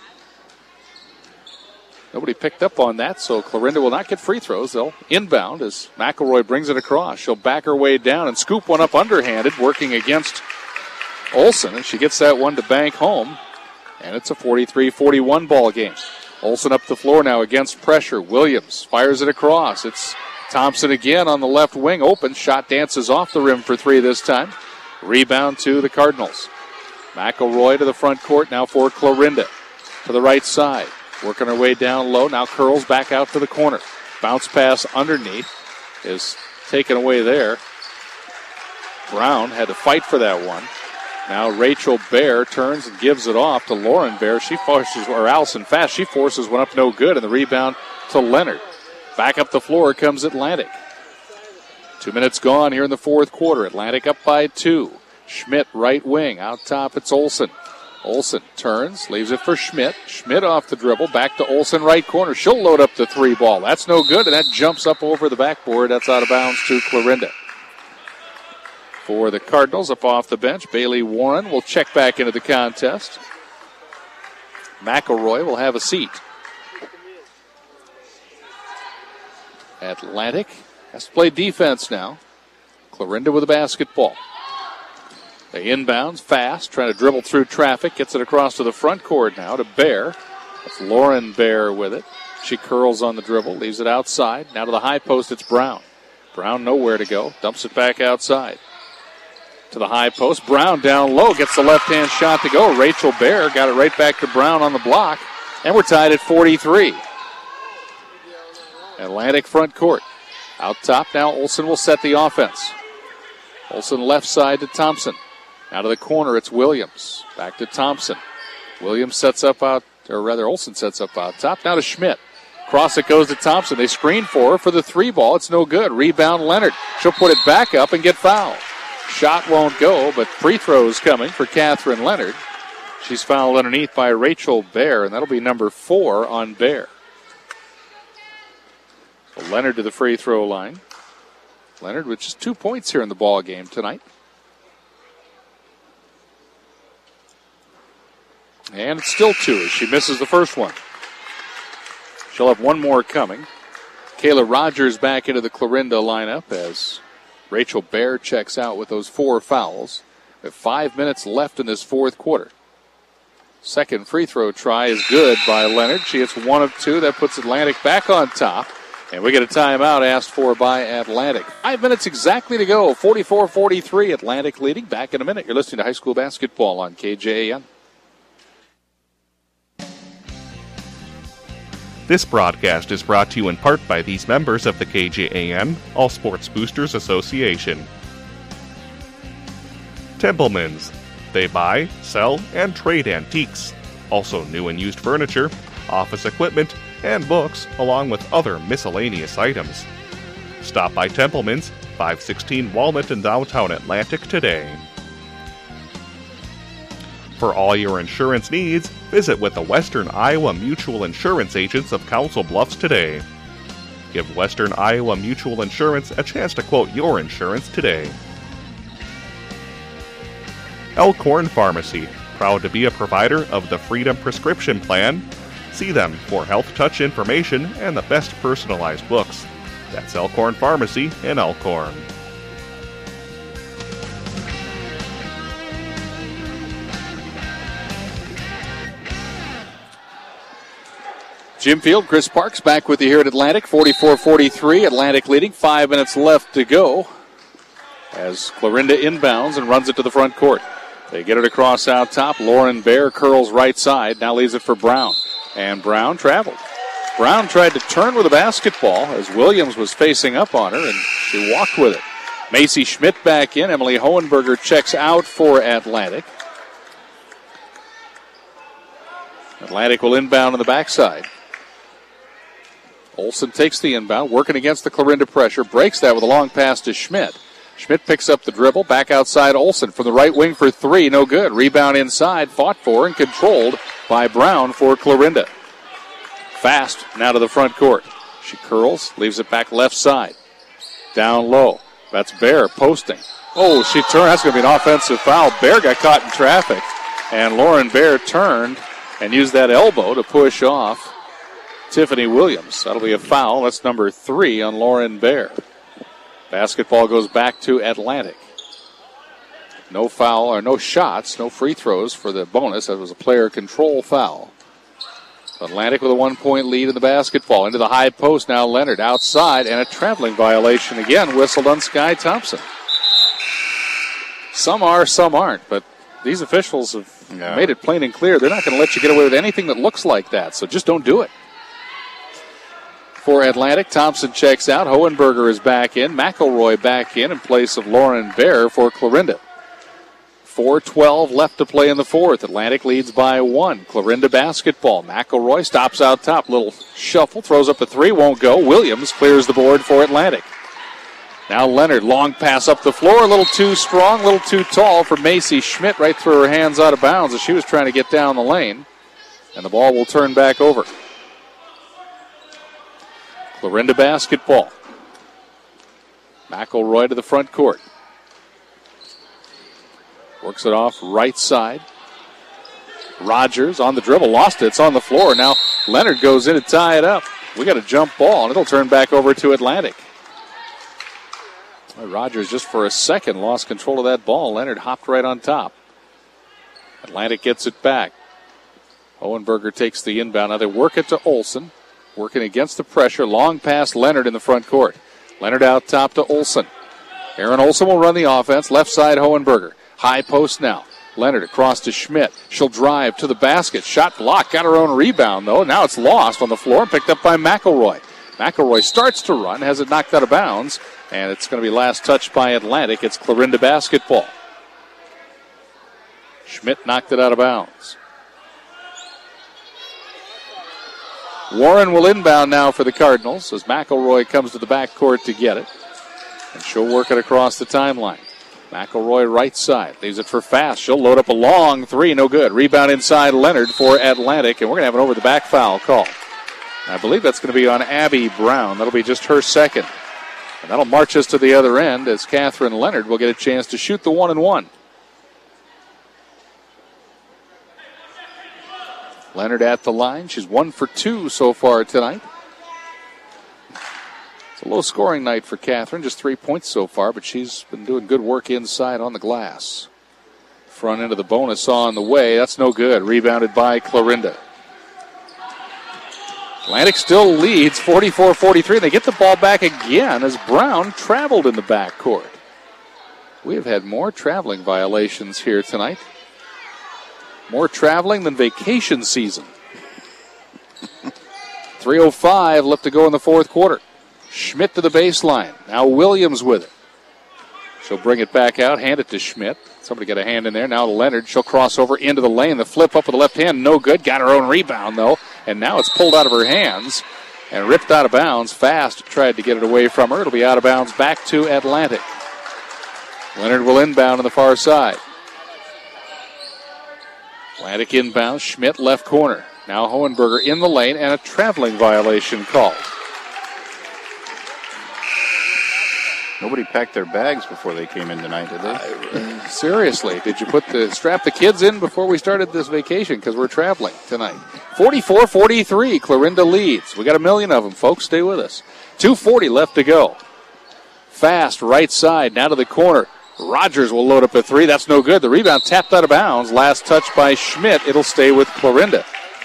[SPEAKER 2] nobody picked up on that, so Clarinda will not get free throws. They'll inbound as McElroy brings it across. She'll back her way down and scoop one up underhanded, working against Olson, and she gets that one to bank home, and it's a forty-three forty-one ball game. Olson up the floor now against pressure. Williams fires it across. It's Thompson again on the left wing. Open. Shot dances off the rim for three this time. Rebound to the Cardinals. McElroy to the front court now for Clarinda. To the right side. Working her way down low. Now curls back out to the corner. Bounce pass underneath is taken away there. Brown had to fight for that one. Now Rachel Bear turns and gives it off to Lauren Bear. She forces, or Allison Fast, she forces one up no good, and the rebound to Leonard. Back up the floor comes Atlantic. Two minutes gone here in the fourth quarter. Atlantic up by two. Schmidt right wing. Out top it's Olson. Olson turns, leaves it for Schmidt. Schmidt off the dribble, back to Olson right corner. She'll load up the three ball. That's no good, and that jumps up over the backboard. That's out of bounds to Clarinda. For the Cardinals, up off the bench, Bailey Warren will check back into the contest. McElroy will have a seat. Atlantic has to play defense now. Clarinda with a basketball. They inbounds fast, trying to dribble through traffic. Gets it across to the front court now to Bear. That's Lauren Bear with it. She curls on the dribble, leaves it outside. Now to the high post, it's Brown. Brown nowhere to go. Dumps it back outside. To the high post. Brown down low. Gets the left-hand shot to go. Rachel Bear got it right back to Brown on the block. And we're tied at forty-three. Atlantic front court. Out top now, Olsen will set the offense. Olsen left side to Thompson. Out of the corner, it's Williams. Back to Thompson. Williams sets up out, or rather Olsen sets up out top. Now to Schmidt. Cross it goes to Thompson. They screen for her for the three ball. It's no good. Rebound Leonard. She'll put it back up and get fouled. Shot won't go, but free throws coming for Catherine Leonard. She's fouled underneath by Rachel Bear, and that'll be number four on Bear. So Leonard to the free throw line. Leonard with just two points here in the ball game tonight. And it's still two as she misses the first one. She'll have one more coming. Kayla Rogers back into the Clarinda lineup as Rachel Bear checks out with those four fouls. We have five minutes left in this fourth quarter. Second free throw try is good by Leonard. She hits one of two. That puts Atlantic back on top. And we get a timeout asked for by Atlantic. Five minutes exactly to go. forty-four forty-three. Atlantic leading. Back in a minute. You're listening to high school basketball on K J A N.
[SPEAKER 8] This broadcast is brought to you in part by these members of the K J A N All Sports Boosters Association. Templeman's. They buy, sell, and trade antiques. Also new and used furniture, office equipment, and books, along with other miscellaneous items. Stop by Templeman's, five sixteen Walnut in downtown Atlantic today. For all your insurance needs, visit with the Western Iowa Mutual Insurance agents of Council Bluffs today. Give Western Iowa Mutual Insurance a chance to quote your insurance today. Elkhorn Pharmacy, proud to be a provider of the Freedom Prescription Plan. See them for Health Touch information and the best personalized books. That's Elkhorn Pharmacy in Elkhorn.
[SPEAKER 2] Jim Field, Chris Parks back with you here at Atlantic. forty-four forty-three, Atlantic leading. Five minutes left to go as Clarinda inbounds and runs it to the front court. They get it across out top. Lauren Bear curls right side. Now leaves it for Brown. And Brown traveled. Brown tried to turn with a basketball as Williams was facing up on her, and she walked with it. Macy Schmidt back in. Emily Hohenberger checks out for Atlantic. Atlantic will inbound on the backside. Olsen takes the inbound, working against the Clarinda pressure. Breaks that with a long pass to Schmidt. Schmidt picks up the dribble. Back outside Olsen from the right wing for three. No good. Rebound inside. Fought for and controlled by Brown for Clarinda. Fast now to the front court. She curls. Leaves it back left side. Down low. That's Bear posting. Oh, she turned. That's going to be an offensive foul. Bear got caught in traffic. And Lauren Bear turned and used that elbow to push off Tiffany Williams. That'll be a foul. That's number three on Lauren Bear. Basketball goes back to Atlantic. No foul, or no shots, no free throws for the bonus. That was a player control foul. Atlantic with a one-point lead in the basketball. Into the high post now, Leonard outside, and a traveling violation again whistled on Sky Thompson. Some are, some aren't, but these officials have no. made it plain and clear. They're not going to let you get away with anything that looks like that, so just don't do it. For Atlantic, Thompson checks out. Hohenberger is back in. McElroy back in in place of Lauren Bear for Clarinda. four twelve left to play in the fourth. Atlantic leads by one. Clarinda basketball. McElroy stops out top. Little shuffle. Throws up a three. Won't go. Williams clears the board for Atlantic. Now Leonard. Long pass up the floor. A little too strong. A little too tall for Macy Schmidt. Right through her hands out of bounds as she was trying to get down the lane. And the ball will turn back over. Clarinda basketball. McElroy to the front court. Works it off right side. Rogers on the dribble, lost it. It's on the floor. Now Leonard goes in to tie it up. We got a jump ball, and it'll turn back over to Atlantic. Rogers just for a second lost control of that ball. Leonard hopped right on top. Atlantic gets it back. Hohenberger takes the inbound. Now they work it to Olsen. Working against the pressure. Long pass Leonard in the front court. Leonard out top to Olsen. Aaron Olsen will run the offense. Left side Hohenberger. High post now. Leonard across to Schmidt. She'll drive to the basket. Shot blocked. Got her own rebound, though. Now it's lost on the floor and picked up by McElroy. McElroy starts to run. Has it knocked out of bounds. And it's going to be last touched by Atlantic. It's Clarinda basketball. Schmidt knocked it out of bounds. Warren will inbound now for the Cardinals as McElroy comes to the backcourt to get it. And she'll work it across the timeline. McElroy right side. Leaves it for Fast. She'll load up a long three. No good. Rebound inside Leonard for Atlantic. And we're going to have an over-the-back foul call. I believe that's going to be on Abby Brown. That'll be just her second. And that'll march us to the other end as Catherine Leonard will get a chance to shoot the one and one. Leonard at the line. She's one for two so far tonight. It's a low-scoring night for Catherine. Just three points so far, but she's been doing good work inside on the glass. Front end of the bonus on the way. That's no good. Rebounded by Clarinda. Atlantic still leads forty-four forty-three. They get the ball back again as Brown traveled in the backcourt. We have had more traveling violations here tonight. More traveling than vacation season. three oh five left to go in the fourth quarter. Schmidt to the baseline. Now Williams with it. She'll bring it back out, hand it to Schmidt. Somebody got a hand in there. Now to Leonard. She'll cross over into the lane. The flip up with the left hand. No good. Got her own rebound, though. And now it's pulled out of her hands and ripped out of bounds. Fast tried to get it away from her. It'll be out of bounds back to Atlantic. Leonard will inbound on the far side. Atlantic inbound. Schmidt left corner. Now Hohenberger in the lane and a traveling violation called.
[SPEAKER 1] Nobody packed their bags before they came in tonight, did they?
[SPEAKER 2] Uh, seriously, did you put the strap the kids in before we started this vacation? Because we're traveling tonight. forty-four forty-three, Clarinda leads. We got a million of them, folks. Stay with us. two forty left to go. Fast, right side, now to the corner. Rogers will load up a three. That's no good. The rebound tapped out of bounds. Last touch by Schmidt. It'll stay with Clarinda.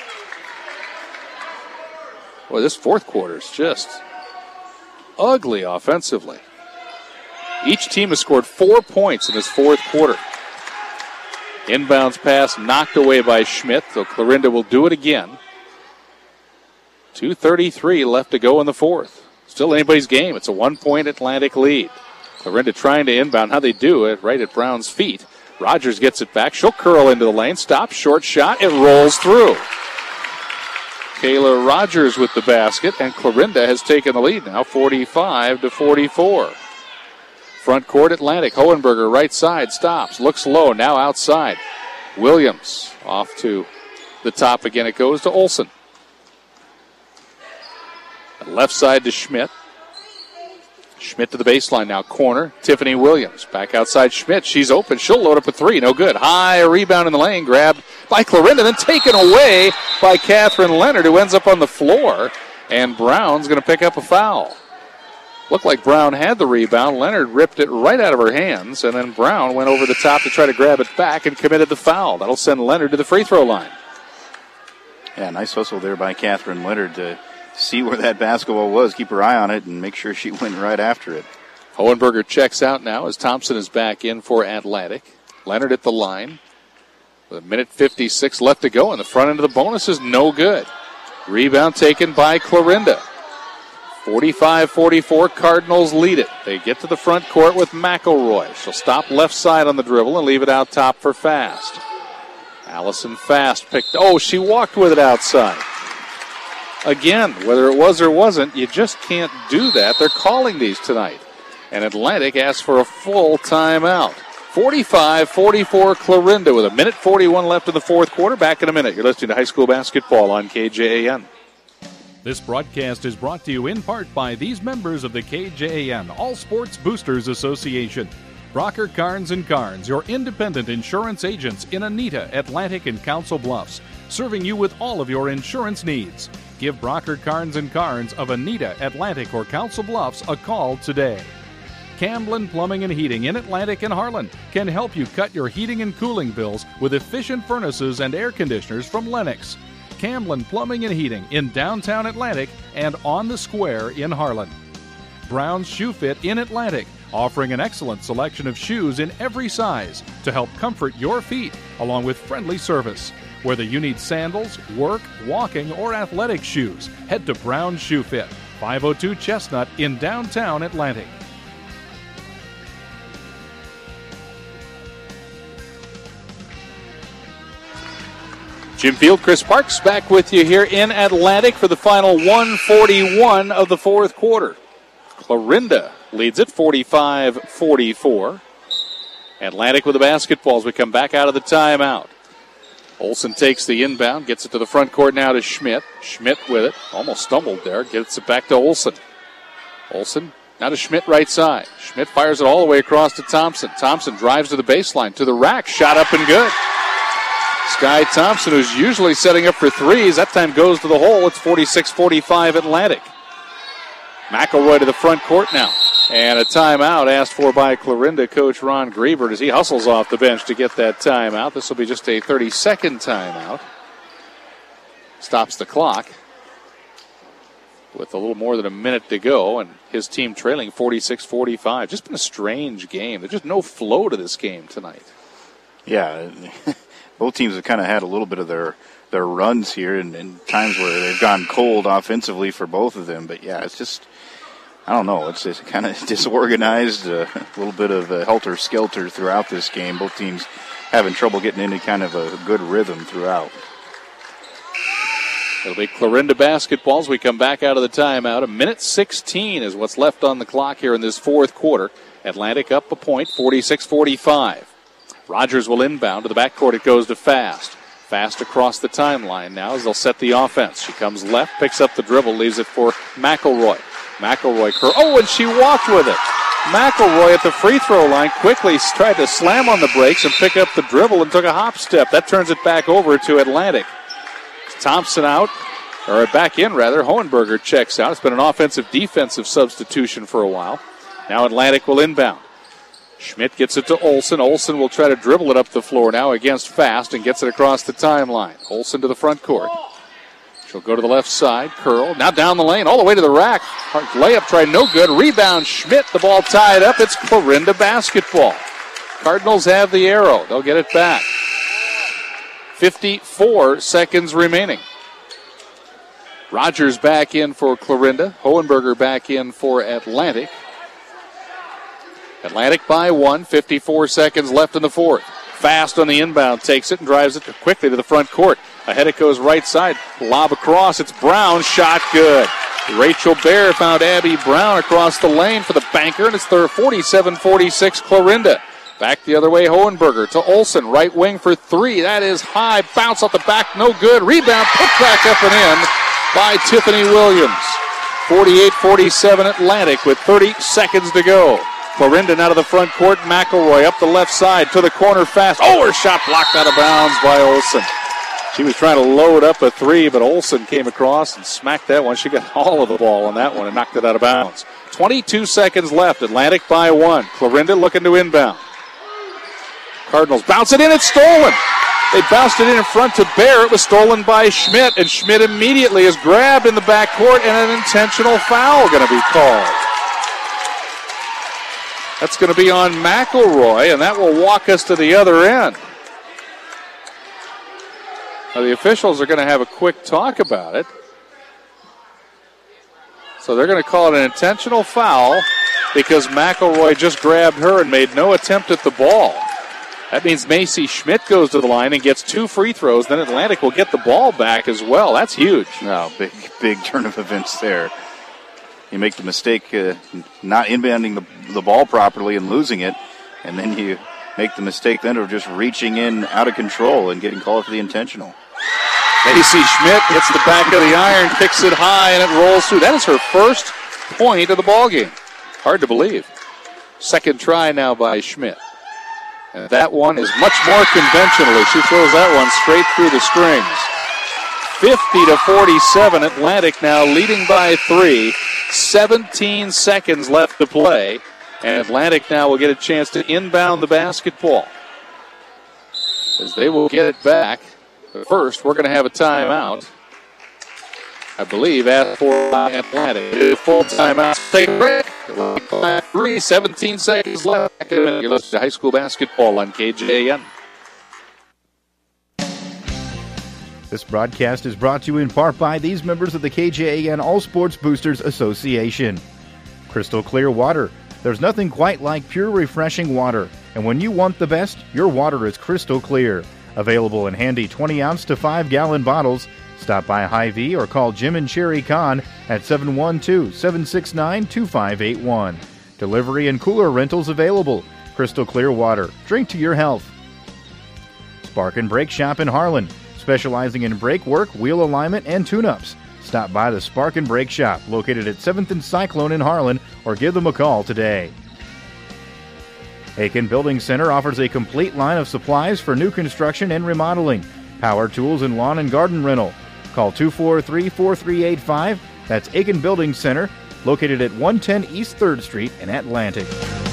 [SPEAKER 2] Boy, this fourth quarter is just ugly offensively. Each team has scored four points in this fourth quarter. Inbounds pass knocked away by Schmidt, so Clarinda will do it again. two thirty-three left to go in the fourth. Still anybody's game. It's a one-point Atlantic lead. Clarinda trying to inbound. How they do it, right at Brown's feet. Rogers gets it back. She'll curl into the lane. Stop, short shot. It rolls through. Kayla Rogers with the basket, and Clarinda has taken the lead now, forty-five to forty-four. Front court Atlantic. Hohenberger right side stops. Looks low. Now outside. Williams off to the top again. It goes to Olsen. Left side to Schmidt. Schmidt to the baseline now. Corner. Tiffany Williams. Back outside Schmidt. She's open. She'll load up a three. No good. High rebound in the lane. Grabbed by Clarinda. Then taken away by Catherine Leonard, who ends up on the floor. And Brown's going to pick up a foul. Looked like Brown had the rebound. Leonard ripped it right out of her hands, and then Brown went over the top to try to grab it back and committed the foul. That'll send Leonard to the free throw line.
[SPEAKER 1] Yeah, nice hustle there by Catherine Leonard to see where that basketball was, keep her eye on it, and make sure she went right after it.
[SPEAKER 2] Hohenberger checks out now as Thompson is back in for Atlantic. Leonard at the line. With a minute fifty-six left to go, and the front end of the bonus is no good. Rebound taken by Clarinda. forty-five forty-four, Cardinals lead it. They get to the front court with McElroy. She'll stop left side on the dribble and leave it out top for Fast. Allison Fast picked, oh, she walked with it outside. Again, whether it was or wasn't, you just can't do that. They're calling these tonight. And Atlantic asks for a full timeout. forty-five forty-four, Clarinda with a minute forty-one left in the fourth quarter. Back in a minute. You're listening to high school basketball on K J A N.
[SPEAKER 3] This broadcast is brought to you in part by these members of the K J A N All Sports Boosters Association. Brocker Carnes and Carnes, your independent insurance agents in Anita, Atlantic, and Council Bluffs, serving you with all of your insurance needs. Give Brocker Carnes and Carnes of Anita, Atlantic, or Council Bluffs a call today. Camblin Plumbing and Heating in Atlantic and Harlan can help you cut your heating and cooling bills with efficient furnaces and air conditioners from Lennox. Camblin Plumbing and Heating in downtown Atlantic and on the square in Harlan. Brown's Shoe Fit in Atlantic, offering an excellent selection of shoes in every size to help comfort your feet, along with friendly service. Whether you need sandals, work, walking, or athletic shoes, head to Brown's Shoe Fit, five oh two Chestnut in downtown Atlantic.
[SPEAKER 2] Jim Field, Chris Parks back with you here in Atlantic for the final one forty-one of the fourth quarter. Clarinda leads it forty-five forty-four. Atlantic with the basketball as we come back out of the timeout. Olsen takes the inbound, gets it to the front court now to Schmidt. Schmidt with it, almost stumbled there, gets it back to Olsen. Olsen now to Schmidt right side. Schmidt fires it all the way across to Thompson. Thompson drives to the baseline, to the rack, shot up and good. Sky Thompson, who's usually setting up for threes, that time goes to the hole. It's forty-six forty-five Atlantic. McElroy to the front court now. And a timeout asked for by Clarinda coach Ron Griebert as he hustles off the bench to get that timeout. This will be just a thirty-second timeout. Stops the clock with a little more than a minute to go, and his team trailing forty-six forty-five. Just been a strange game. There's just no flow to this game tonight.
[SPEAKER 1] Yeah, both teams have kind of had a little bit of their, their runs here and, and times where they've gone cold offensively for both of them. But, yeah, it's just, I don't know, it's, it's kind of disorganized, uh, a little bit of a helter-skelter throughout this game. Both teams having trouble getting into kind of a good rhythm throughout.
[SPEAKER 2] It'll be Clarinda basketball as we come back out of the timeout. A minute sixteen is what's left on the clock here in this fourth quarter. Atlantic up a point, forty-six forty-five. Rogers will inbound to the backcourt. It goes to Fast. Fast across the timeline now as they'll set the offense. She comes left, picks up the dribble, leaves it for McElroy. McElroy, cur- oh, and she walked with it. McElroy at the free throw line quickly tried to slam on the brakes and pick up the dribble and took a hop step. That turns it back over to Atlantic. Thompson out, or back in rather. Hohenberger checks out. It's been an offensive-defensive substitution for a while. Now Atlantic will inbound. Schmidt gets it to Olsen. Olsen will try to dribble it up the floor now against Fast and gets it across the timeline. Olsen to the front court. She'll go to the left side. Curl. Now down the lane, all the way to the rack. Layup tried no good. Rebound Schmidt. The ball tied up. It's Clarinda basketball. Cardinals have the arrow. They'll get it back. fifty-four seconds remaining. Rogers back in for Clarinda. Hohenberger back in for Atlantic. Atlantic by one, fifty-four seconds left in the fourth. Fast on the inbound, takes it and drives it quickly to the front court. Ahead it goes right side, lob across, it's Brown, shot good. Rachel Bear found Abby Brown across the lane for the banker, and it's their forty-seven forty-six Clarinda. Back the other way, Hohenberger to Olsen, right wing for three. That is high, bounce off the back, no good. Rebound, put back up and in by Tiffany Williams. forty-eight forty-seven Atlantic with thirty seconds to go. Clarinda now to the front court. McElroy up the left side to the corner Fast. Oh, her shot blocked out of bounds by Olsen. She was trying to load up a three, but Olsen came across and smacked that one. She got all of the ball on that one and knocked it out of bounds. twenty-two seconds left. Atlantic by one. Clarinda looking to inbound. Cardinals bounce it in. It's stolen. They bounced it in in front to Bear. It was stolen by Schmidt, and Schmidt immediately is grabbed in the backcourt, and an intentional foul going to be called. That's going to be on McElroy, and that will walk us to the other end. Now, the officials are going to have a quick talk about it. So they're going to call it an intentional foul because McElroy just grabbed her and made no attempt at the ball. That means Macy Schmidt goes to the line and gets two free throws. Then Atlantic will get the ball back as well. That's huge.
[SPEAKER 1] No, big, big turn of events there. You make the mistake uh, not inbounding the, the ball properly and losing it, and then you make the mistake then of just reaching in out of control and getting called for the intentional.
[SPEAKER 2] Macy Schmidt hits the back of the iron, kicks it high, and it rolls through. That is her first point of the ball game. Hard to believe. Second try now by Schmidt. And that one is much more conventionally. She throws that one straight through the strings. fifty to forty-seven, Atlantic now leading by three. seventeen seconds left to play. And Atlantic now will get a chance to inbound the basketball, as they will get it back. But first, we're going to have a timeout. I believe asked for by Atlantic. Full timeout. Take a break. Three, seventeen seconds left. You're listening to high school basketball on K J A N.
[SPEAKER 4] This broadcast is brought to you in part by these members of the K J A N All Sports Boosters Association. Crystal clear water. There's nothing quite like pure, refreshing water. And when you want the best, your water is crystal clear. Available in handy twenty ounce to five gallon bottles. Stop by Hy-Vee or call Jim and Sherry Kahn at seven one two, seven six nine, two five eight one. Delivery and cooler rentals available. Crystal clear water. Drink to your health. Spark and Brake Shop in Harlan, specializing in brake work, wheel alignment, and tune-ups. Stop by the Spark and Brake Shop, located at seventh and Cyclone in Harlan, or give them a call today. Aiken Building Center offers a complete line of supplies for new construction and remodeling, power tools, and lawn and garden rental. Call two four three, four three eight five. That's Aiken Building Center, located at one ten East third Street in Atlantic.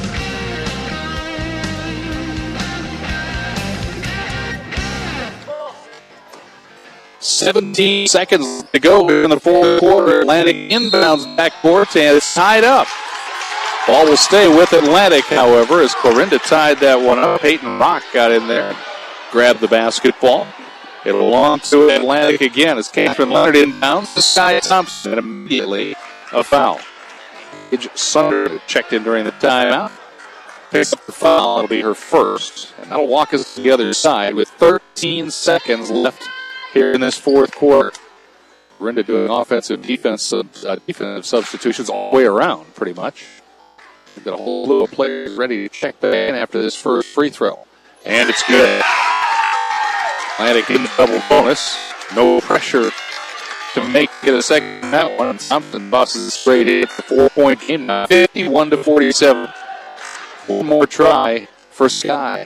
[SPEAKER 2] seventeen seconds to go in the fourth quarter. Atlantic inbounds backcourt, and it's tied up. Ball will stay with Atlantic, however, as Clarinda tied that one up. Peyton Rock got in there, grabbed the basketball. It belongs to Atlantic again as Catherine Leonard inbounds to Sky Thompson, and immediately a foul. Paige Sunder checked in during the timeout. Picks up the foul. It'll be her first. And that'll walk us to the other side with thirteen seconds left here in this fourth quarter. Clarinda doing offensive defense, uh, defensive substitutions all the way around, pretty much. We've got a whole little players ready to check back in after this first free throw. And it's good. Atlantic in double bonus. No pressure to make it a second that one. Thompson bosses a straight hit. The four-point game now, fifty-one to forty-seven. One more try for Sky.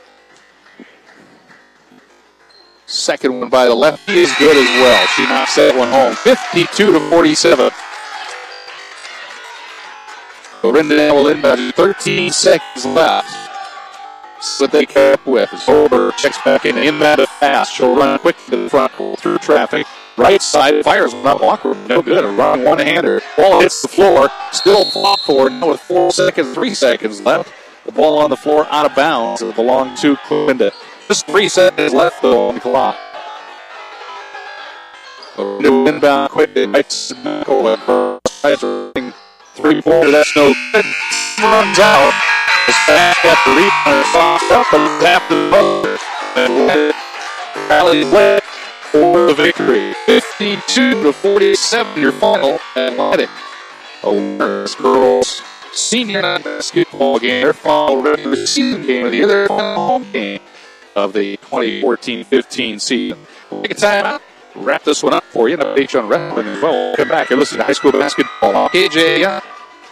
[SPEAKER 2] Second one by the lefty is good as well. She knocks that one home. fifty-two to forty-seven. Clarinda will inbound. thirteen seconds left. So they kept with. Zolber checks back in. Inbound fast. She'll run quick to the front through traffic. Right side fires not awkward. No good. A run one-hander. Ball hits the floor. Still fought for now with four seconds, three seconds left. The ball on the floor out of bounds. It belonged to Clarinda. Just three seconds left though on the clock. New inbound quickly. Right side. Three-pointer. That's no good. Runs out. The staff got the rebound, soft up and tapped the buzzer. And rally went for the victory. fifty-two to forty-seven, your final Atlantic. A winners girls senior night basketball game. Their final regular season game of the year. Their final home game of the twenty fourteen fifteen season. We'll take a timeout. Wrap this one up for you and update you on wrestling as well. We'll come back and listen to high school basketball on K J A N.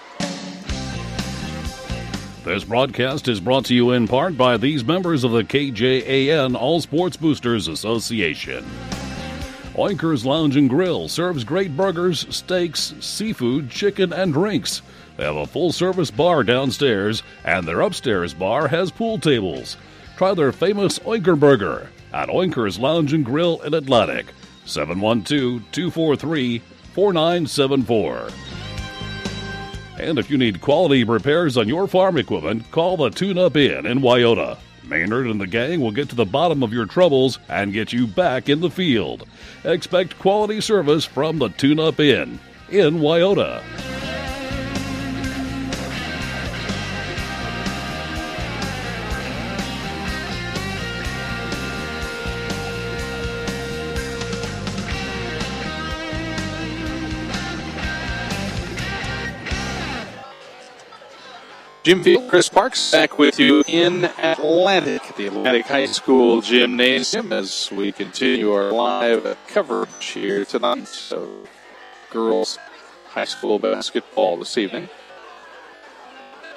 [SPEAKER 6] This broadcast is brought to you in part by these members of the K J A N All Sports Boosters Association. Oinkers Lounge and Grill serves great burgers, steaks, seafood, chicken, and drinks. They have a full-service bar downstairs, and their upstairs bar has pool tables. Try their famous Oinker Burger at Oinkers Lounge and Grill in Atlantic. seven one two, two four three, four nine seven four. And if you need quality repairs on your farm equipment, call the Tune-Up Inn in Wyoda. Maynard and the gang will get to the bottom of your troubles and get you back in the field. Expect quality service from the Tune-Up Inn in Wyoda.
[SPEAKER 2] Jim Field, Chris Parks back with you in Atlantic, the Atlantic High School Gymnasium, as we continue our live coverage here tonight of girls high school basketball this evening.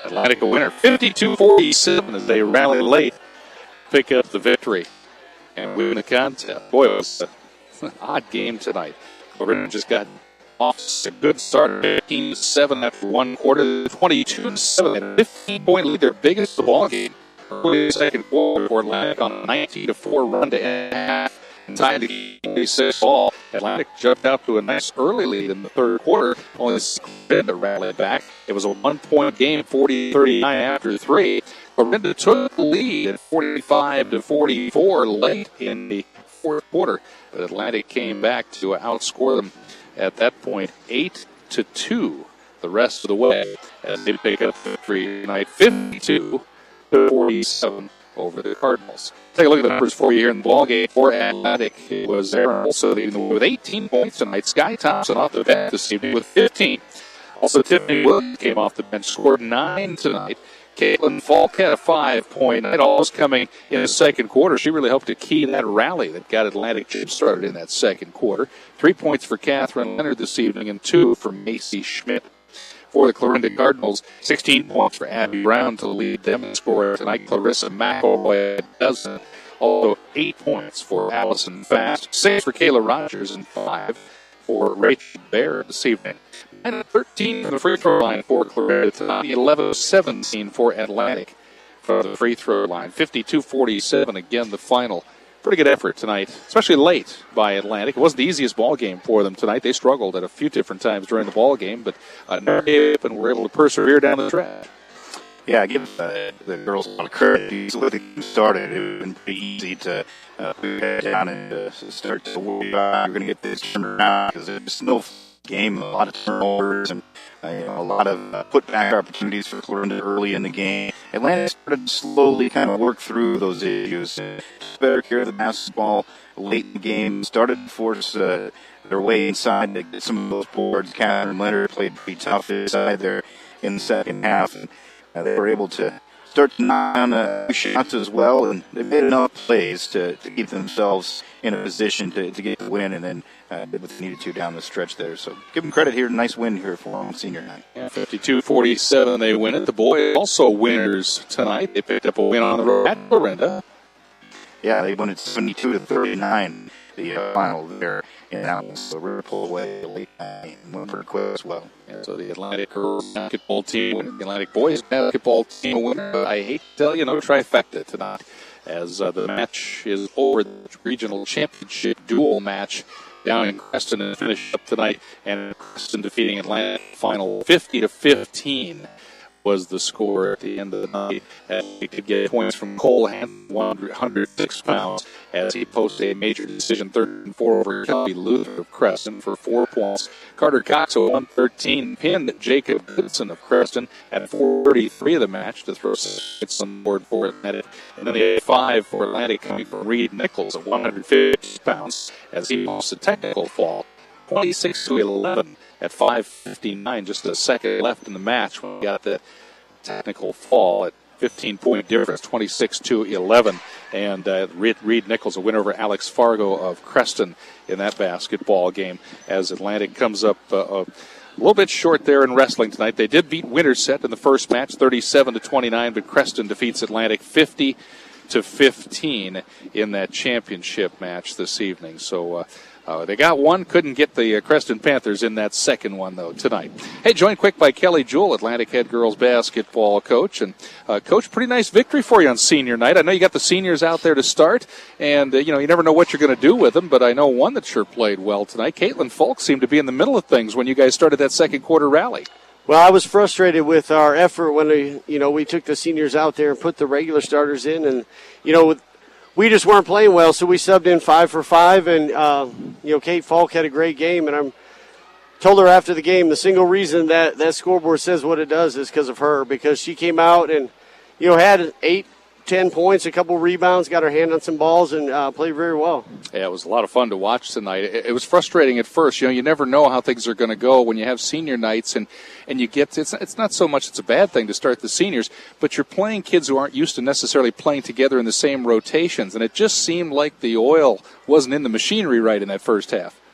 [SPEAKER 2] Atlantic a winner, fifty-two forty-seven as they rally late, pick up the victory, and win the contest. Boy, it was an odd game tonight. Clarinda just got off a good start, fifteen to seven after one quarter, twenty-two to seven, a fifteen-point lead, their biggest of the ball game. Early second quarter for Atlantic on a nineteen to four run to end half. Tied to twenty-six ball. Atlantic jumped out to a nice early lead in the third quarter, only Clarinda rallied back. It was a one-point game, forty thirty-nine after three. Clarinda took the lead at forty-five to forty-four late in the fourth quarter. But Atlantic came back to outscore them at that point, eight to two the rest of the way as they pick up the victory tonight, fifty-two to forty-seven over the Cardinals. Take a look at the numbers for you here in the ballgame. For Atlantic, it was Aaron also leading the way with eighteen points tonight. Sky Thompson off the bench this evening with fifteen. Also, Tiffany Williams came off the bench, scored nine tonight. Caitlin Falk had a five-point night, all was coming in the second quarter. She really helped to key that rally that got Atlantic jump-started in that second quarter. Three points for Catherine Leonard this evening and two for Macy Schmidt. For the Clarinda Cardinals, sixteen points for Abby Brown to lead them in scoring tonight. Clarissa McElroy a dozen. Also eight points for Allison Fast, six for Kayla Rogers, and five for Rachel Baird this evening. And thirteen from the free throw line for Clarinda tonight. eleven seventeen for Atlantic from the free throw line. fifty-two forty-seven again the final. Pretty good effort tonight, especially late by Atlantic. It wasn't the easiest ball game for them tonight. They struggled at a few different times during the ball game, but uh, never gave up and were able to persevere down the stretch.
[SPEAKER 1] Yeah, I give uh, the girls a lot of credit. When the game started, it would have been pretty easy to uh, put it down and uh, start to worry about you're going to get this turned around because there's no game, a lot of turnovers and uh, you know, a lot of uh, put-back opportunities for Clarinda early in the game. Atlanta started to slowly kind of work through those issues. Uh, better care of the basketball late in the game, started to force uh, their way inside to get some of those boards. Catherine Leonard played pretty tough inside there in the second half, and uh, they were able to start to knock down uh, shots as well, and they made enough plays to, to keep themselves in a position to, to get the win, and then uh, did what they needed to down the stretch there. So give them credit here. Nice win here for them senior night.
[SPEAKER 2] Yeah, fifty-two forty-seven they win it. The boys also winners tonight. They picked up a win on the road at Clarinda.
[SPEAKER 1] Yeah, they won it seventy-two to thirty-nine, the uh, final there. And that was a real pull away late night and went pretty quick as well.
[SPEAKER 2] And so the Atlantic girls basketball team winner, the Atlantic boys basketball team winner. I hate to tell you, no trifecta tonight, as uh, the match is over. The regional championship dual match down in Creston and finished up tonight. And Creston defeating Atlanta final fifty to fifteen. Was the score at the end of the night. And he could get points from Cole Hansen, one hundred six pounds, as he posted a major decision, thirteen four over Kelby Luther of Creston for four points. Carter Cox, a one thirteen, pinned Jacob Goodson of Creston at four thirty-three of the match to throw six on the board for Atlantic. And then the five for Atlantic coming from Reed Nichols at one hundred fifty pounds, as he lost a technical fall. twenty-six to eleven at five fifty-nine, just a second left in the match when we got the technical fall at fifteen-point difference, twenty-six to eleven. And uh, Reed, Reed Nichols, a win over Alex Fargo of Creston in that basketball game, as Atlantic comes up uh, a little bit short there in wrestling tonight. They did beat Winterset in the first match, thirty-seven to twenty-nine, but Creston defeats Atlantic fifty to fifteen in that championship match this evening. So uh, uh, they got one, couldn't get the uh, Creston Panthers in that second one, though, tonight. Hey, joined quick by Kelly Jewell, Atlantic head girls basketball coach. And, uh, Coach, pretty nice victory for you on senior night. I know you got the seniors out there to start, and, uh, you know, you never know what you're going to do with them, but I know one that sure played well tonight. Caitlin Falk seemed to be in the middle of things when you guys started that second quarter rally.
[SPEAKER 9] Well, I was frustrated with our effort when we, you know, we took the seniors out there and put the regular starters in, and, you know, we just weren't playing well, so we subbed in five for five, and, uh, you know, Kate Falk had a great game, and I'm told her after the game the single reason that that scoreboard says what it does is because of her, because she came out and, you know, had eight, ten points, a couple rebounds, got her hand on some balls, and uh, played very well.
[SPEAKER 2] Yeah, it was a lot of fun to watch tonight. It, it was frustrating at first. You know, you never know how things are going to go when you have senior nights, and, and you get to, it's, it's not so much it's a bad thing to start the seniors, but you're playing kids who aren't used to necessarily playing together in the same rotations, and it just seemed like the oil wasn't in the machinery right in that first half.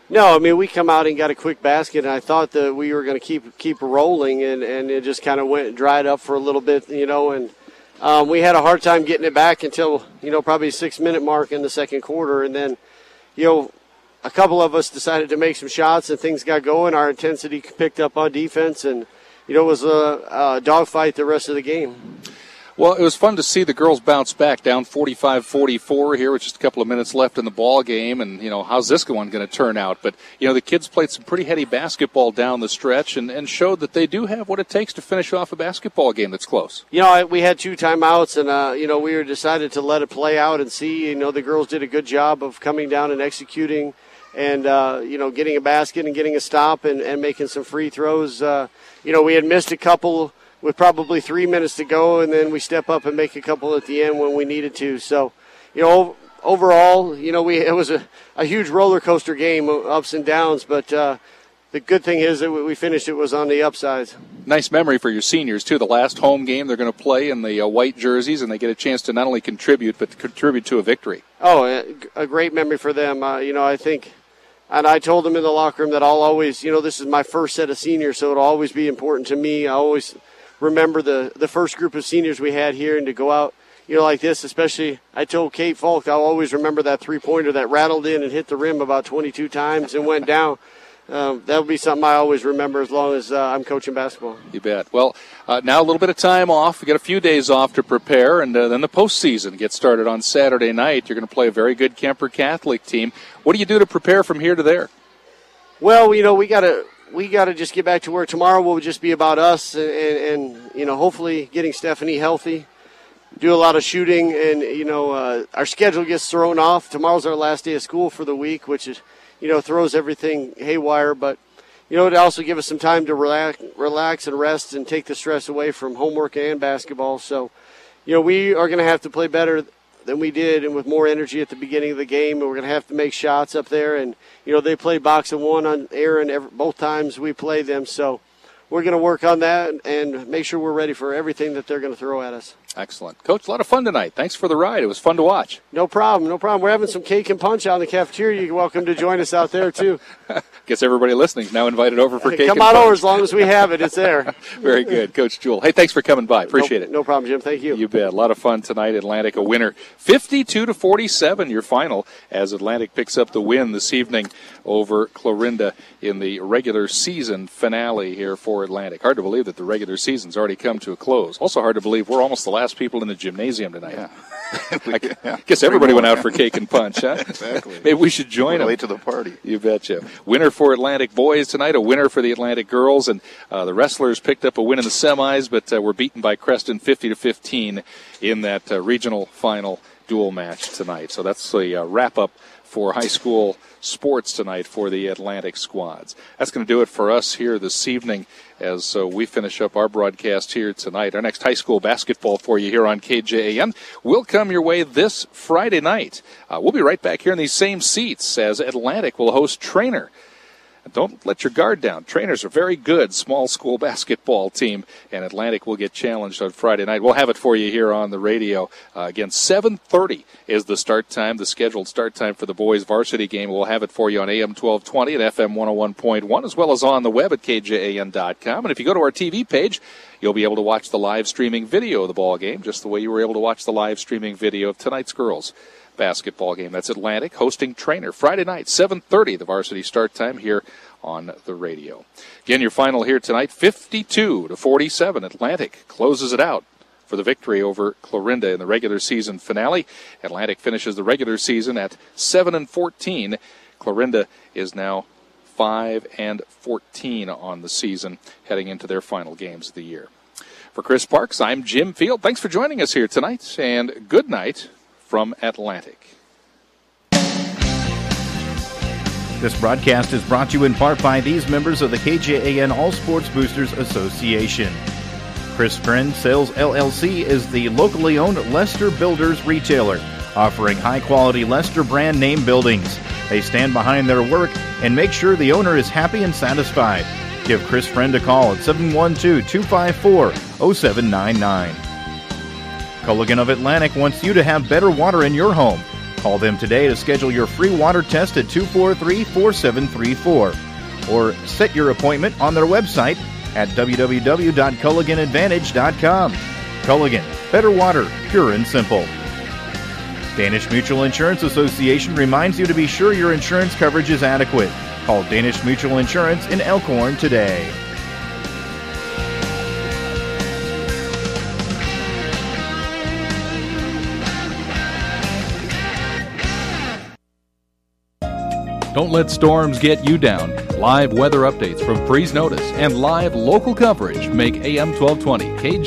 [SPEAKER 9] No, I mean, we come out and got a quick basket, and I thought that we were going to keep keep rolling, and, and it just kind of went dried up for a little bit, you know, and um, we had a hard time getting it back until, you know, probably six-minute mark in the second quarter, and then, you know, a couple of us decided to make some shots, and things got going. Our intensity picked up on defense, and, you know, it was a, a dogfight the rest of the game.
[SPEAKER 2] Well, it was fun to see the girls bounce back, down forty-five forty-four here with just a couple of minutes left in the ball game, and, you know, how's this one going to turn out? But, you know, the kids played some pretty heady basketball down the stretch and, and showed that they do have what it takes to finish off a basketball game that's close.
[SPEAKER 9] You know, we had two timeouts, and, uh, you know, we were decided to let it play out and see. You know, the girls did a good job of coming down and executing and, uh, you know, getting a basket and getting a stop and, and making some free throws. Uh, you know, we had missed a couple with probably three minutes to go, and then we step up and make a couple at the end when we needed to. So, you know, overall, you know, we it was a, a huge roller coaster game, ups and downs, but uh, the good thing is that we finished it was on the upsides.
[SPEAKER 2] Nice memory for your seniors, too. The last home game they're going to play in the uh, white jerseys, and they get a chance to not only contribute, but to contribute to a victory.
[SPEAKER 9] Oh, a, a great memory for them. Uh, you know, I think, and I told them in the locker room that I'll always, you know, this is my first set of seniors, so it'll always be important to me. I always remember the, the first group of seniors we had here, and to go out, you know, like this, especially, I told Kate Falk, I'll always remember that three-pointer that rattled in and hit the rim about twenty-two times and went down. Um, that would be something I always remember as long as uh, I'm coaching basketball.
[SPEAKER 2] You bet. Well, uh, now a little bit of time off. We got a few days off to prepare, and uh, then the postseason gets started on Saturday night. You're going to play a very good Kemper Catholic team. What do you do to prepare from here to there?
[SPEAKER 9] Well, you know, we got to we got to just get back to where tomorrow will just be about us and, and, and, you know, hopefully getting Stephanie healthy. Do a lot of shooting, and, you know, uh, our schedule gets thrown off. Tomorrow's our last day of school for the week, which is, you know, throws everything haywire. But, you know, it also give us some time to relax, relax and rest and take the stress away from homework and basketball. So, you know, we are going to have to play better than we did and with more energy at the beginning of the game. And we're going to have to make shots up there. And, you know, they play box and one on Aaron every, both times we play them. So we're going to work on that and make sure we're ready for everything that they're going to throw at us.
[SPEAKER 2] Excellent. Coach, a lot of fun tonight. Thanks for the ride. It was fun to watch.
[SPEAKER 9] No problem. No problem. We're having some cake and punch out in the cafeteria. You're welcome to join us out there, too.
[SPEAKER 2] Guess everybody listening is now invited over for cake
[SPEAKER 9] Come
[SPEAKER 2] and
[SPEAKER 9] on
[SPEAKER 2] punch.
[SPEAKER 9] over as long as we have it. It's there.
[SPEAKER 2] Very good. Coach Jewell. Hey, thanks for coming by. Appreciate
[SPEAKER 9] no,
[SPEAKER 2] it.
[SPEAKER 9] No problem, Jim. Thank you.
[SPEAKER 2] You bet. A lot of fun tonight. Atlantic a winner. fifty-two to forty-seven, your final, as Atlantic picks up the win this evening over Clarinda in the regular season finale here for Atlantic. Hard to believe that the regular season's already come to a close. Also hard to believe we're almost the last people in the gymnasium tonight.
[SPEAKER 1] Yeah.
[SPEAKER 2] I yeah. guess everybody went out for cake and punch, huh?
[SPEAKER 1] Exactly.
[SPEAKER 2] Maybe we should join them.
[SPEAKER 1] Late to the party.
[SPEAKER 2] You betcha. Winner for Atlantic boys tonight, a winner for the Atlantic girls, and uh, the wrestlers picked up a win in the semis, but uh, were beaten by Creston fifty to fifteen in that uh, regional final dual match tonight. So that's the uh, wrap-up for high school sports tonight for the Atlantic squads. That's going to do it for us here this evening as uh, we finish up our broadcast here tonight. Our next high school basketball for you here on K J A M will come your way this Friday night. Uh, we'll be right back here in these same seats as Atlantic will host Trainer. Don't let your guard down. Trainers are very good small school basketball team, and Atlantic will get challenged on Friday night. We'll have it for you here on the radio. Uh, again, seven thirty is the start time, the scheduled start time for the boys varsity game. We'll have it for you on A M twelve twenty and F M one oh one point one, as well as on the web at K J A N dot com. And if you go to our T V page, you'll be able to watch the live streaming video of the ball game, just the way you were able to watch the live streaming video of tonight's girls basketball game. That's Atlantic hosting Trainer Friday night, seven thirty, the varsity start time here on the radio. Again, your final here tonight, fifty-two to forty-seven. Atlantic closes it out for the victory over Clarinda in the regular season finale. Atlantic finishes the regular season at seven and fourteen. Clarinda is now five and fourteen on the season, heading into their final games of the year. For Chris Parks, I'm Jim Field. Thanks for joining us here tonight, and good night from Atlantic.
[SPEAKER 4] This broadcast is brought to you in part by these members of the K J A N All Sports Boosters Association. Chris Friend Sales L L C is the locally owned Lester Builders retailer, offering high-quality Lester brand name buildings. They stand behind their work and make sure the owner is happy and satisfied. Give Chris Friend a call at seven one two, two five four, zero seven nine nine. Culligan of Atlantic wants you to have better water in your home. Call them today to schedule your free water test at two four three, four seven three four or set your appointment on their website at w w w dot culligan advantage dot com. Culligan, better water, pure and simple. Danish Mutual Insurance Association reminds you to be sure your insurance coverage is adequate. Call Danish Mutual Insurance in Elkhorn today.
[SPEAKER 3] Don't let storms get you down. Live weather updates from Freeze Notice and live local coverage make A M twelve twenty K J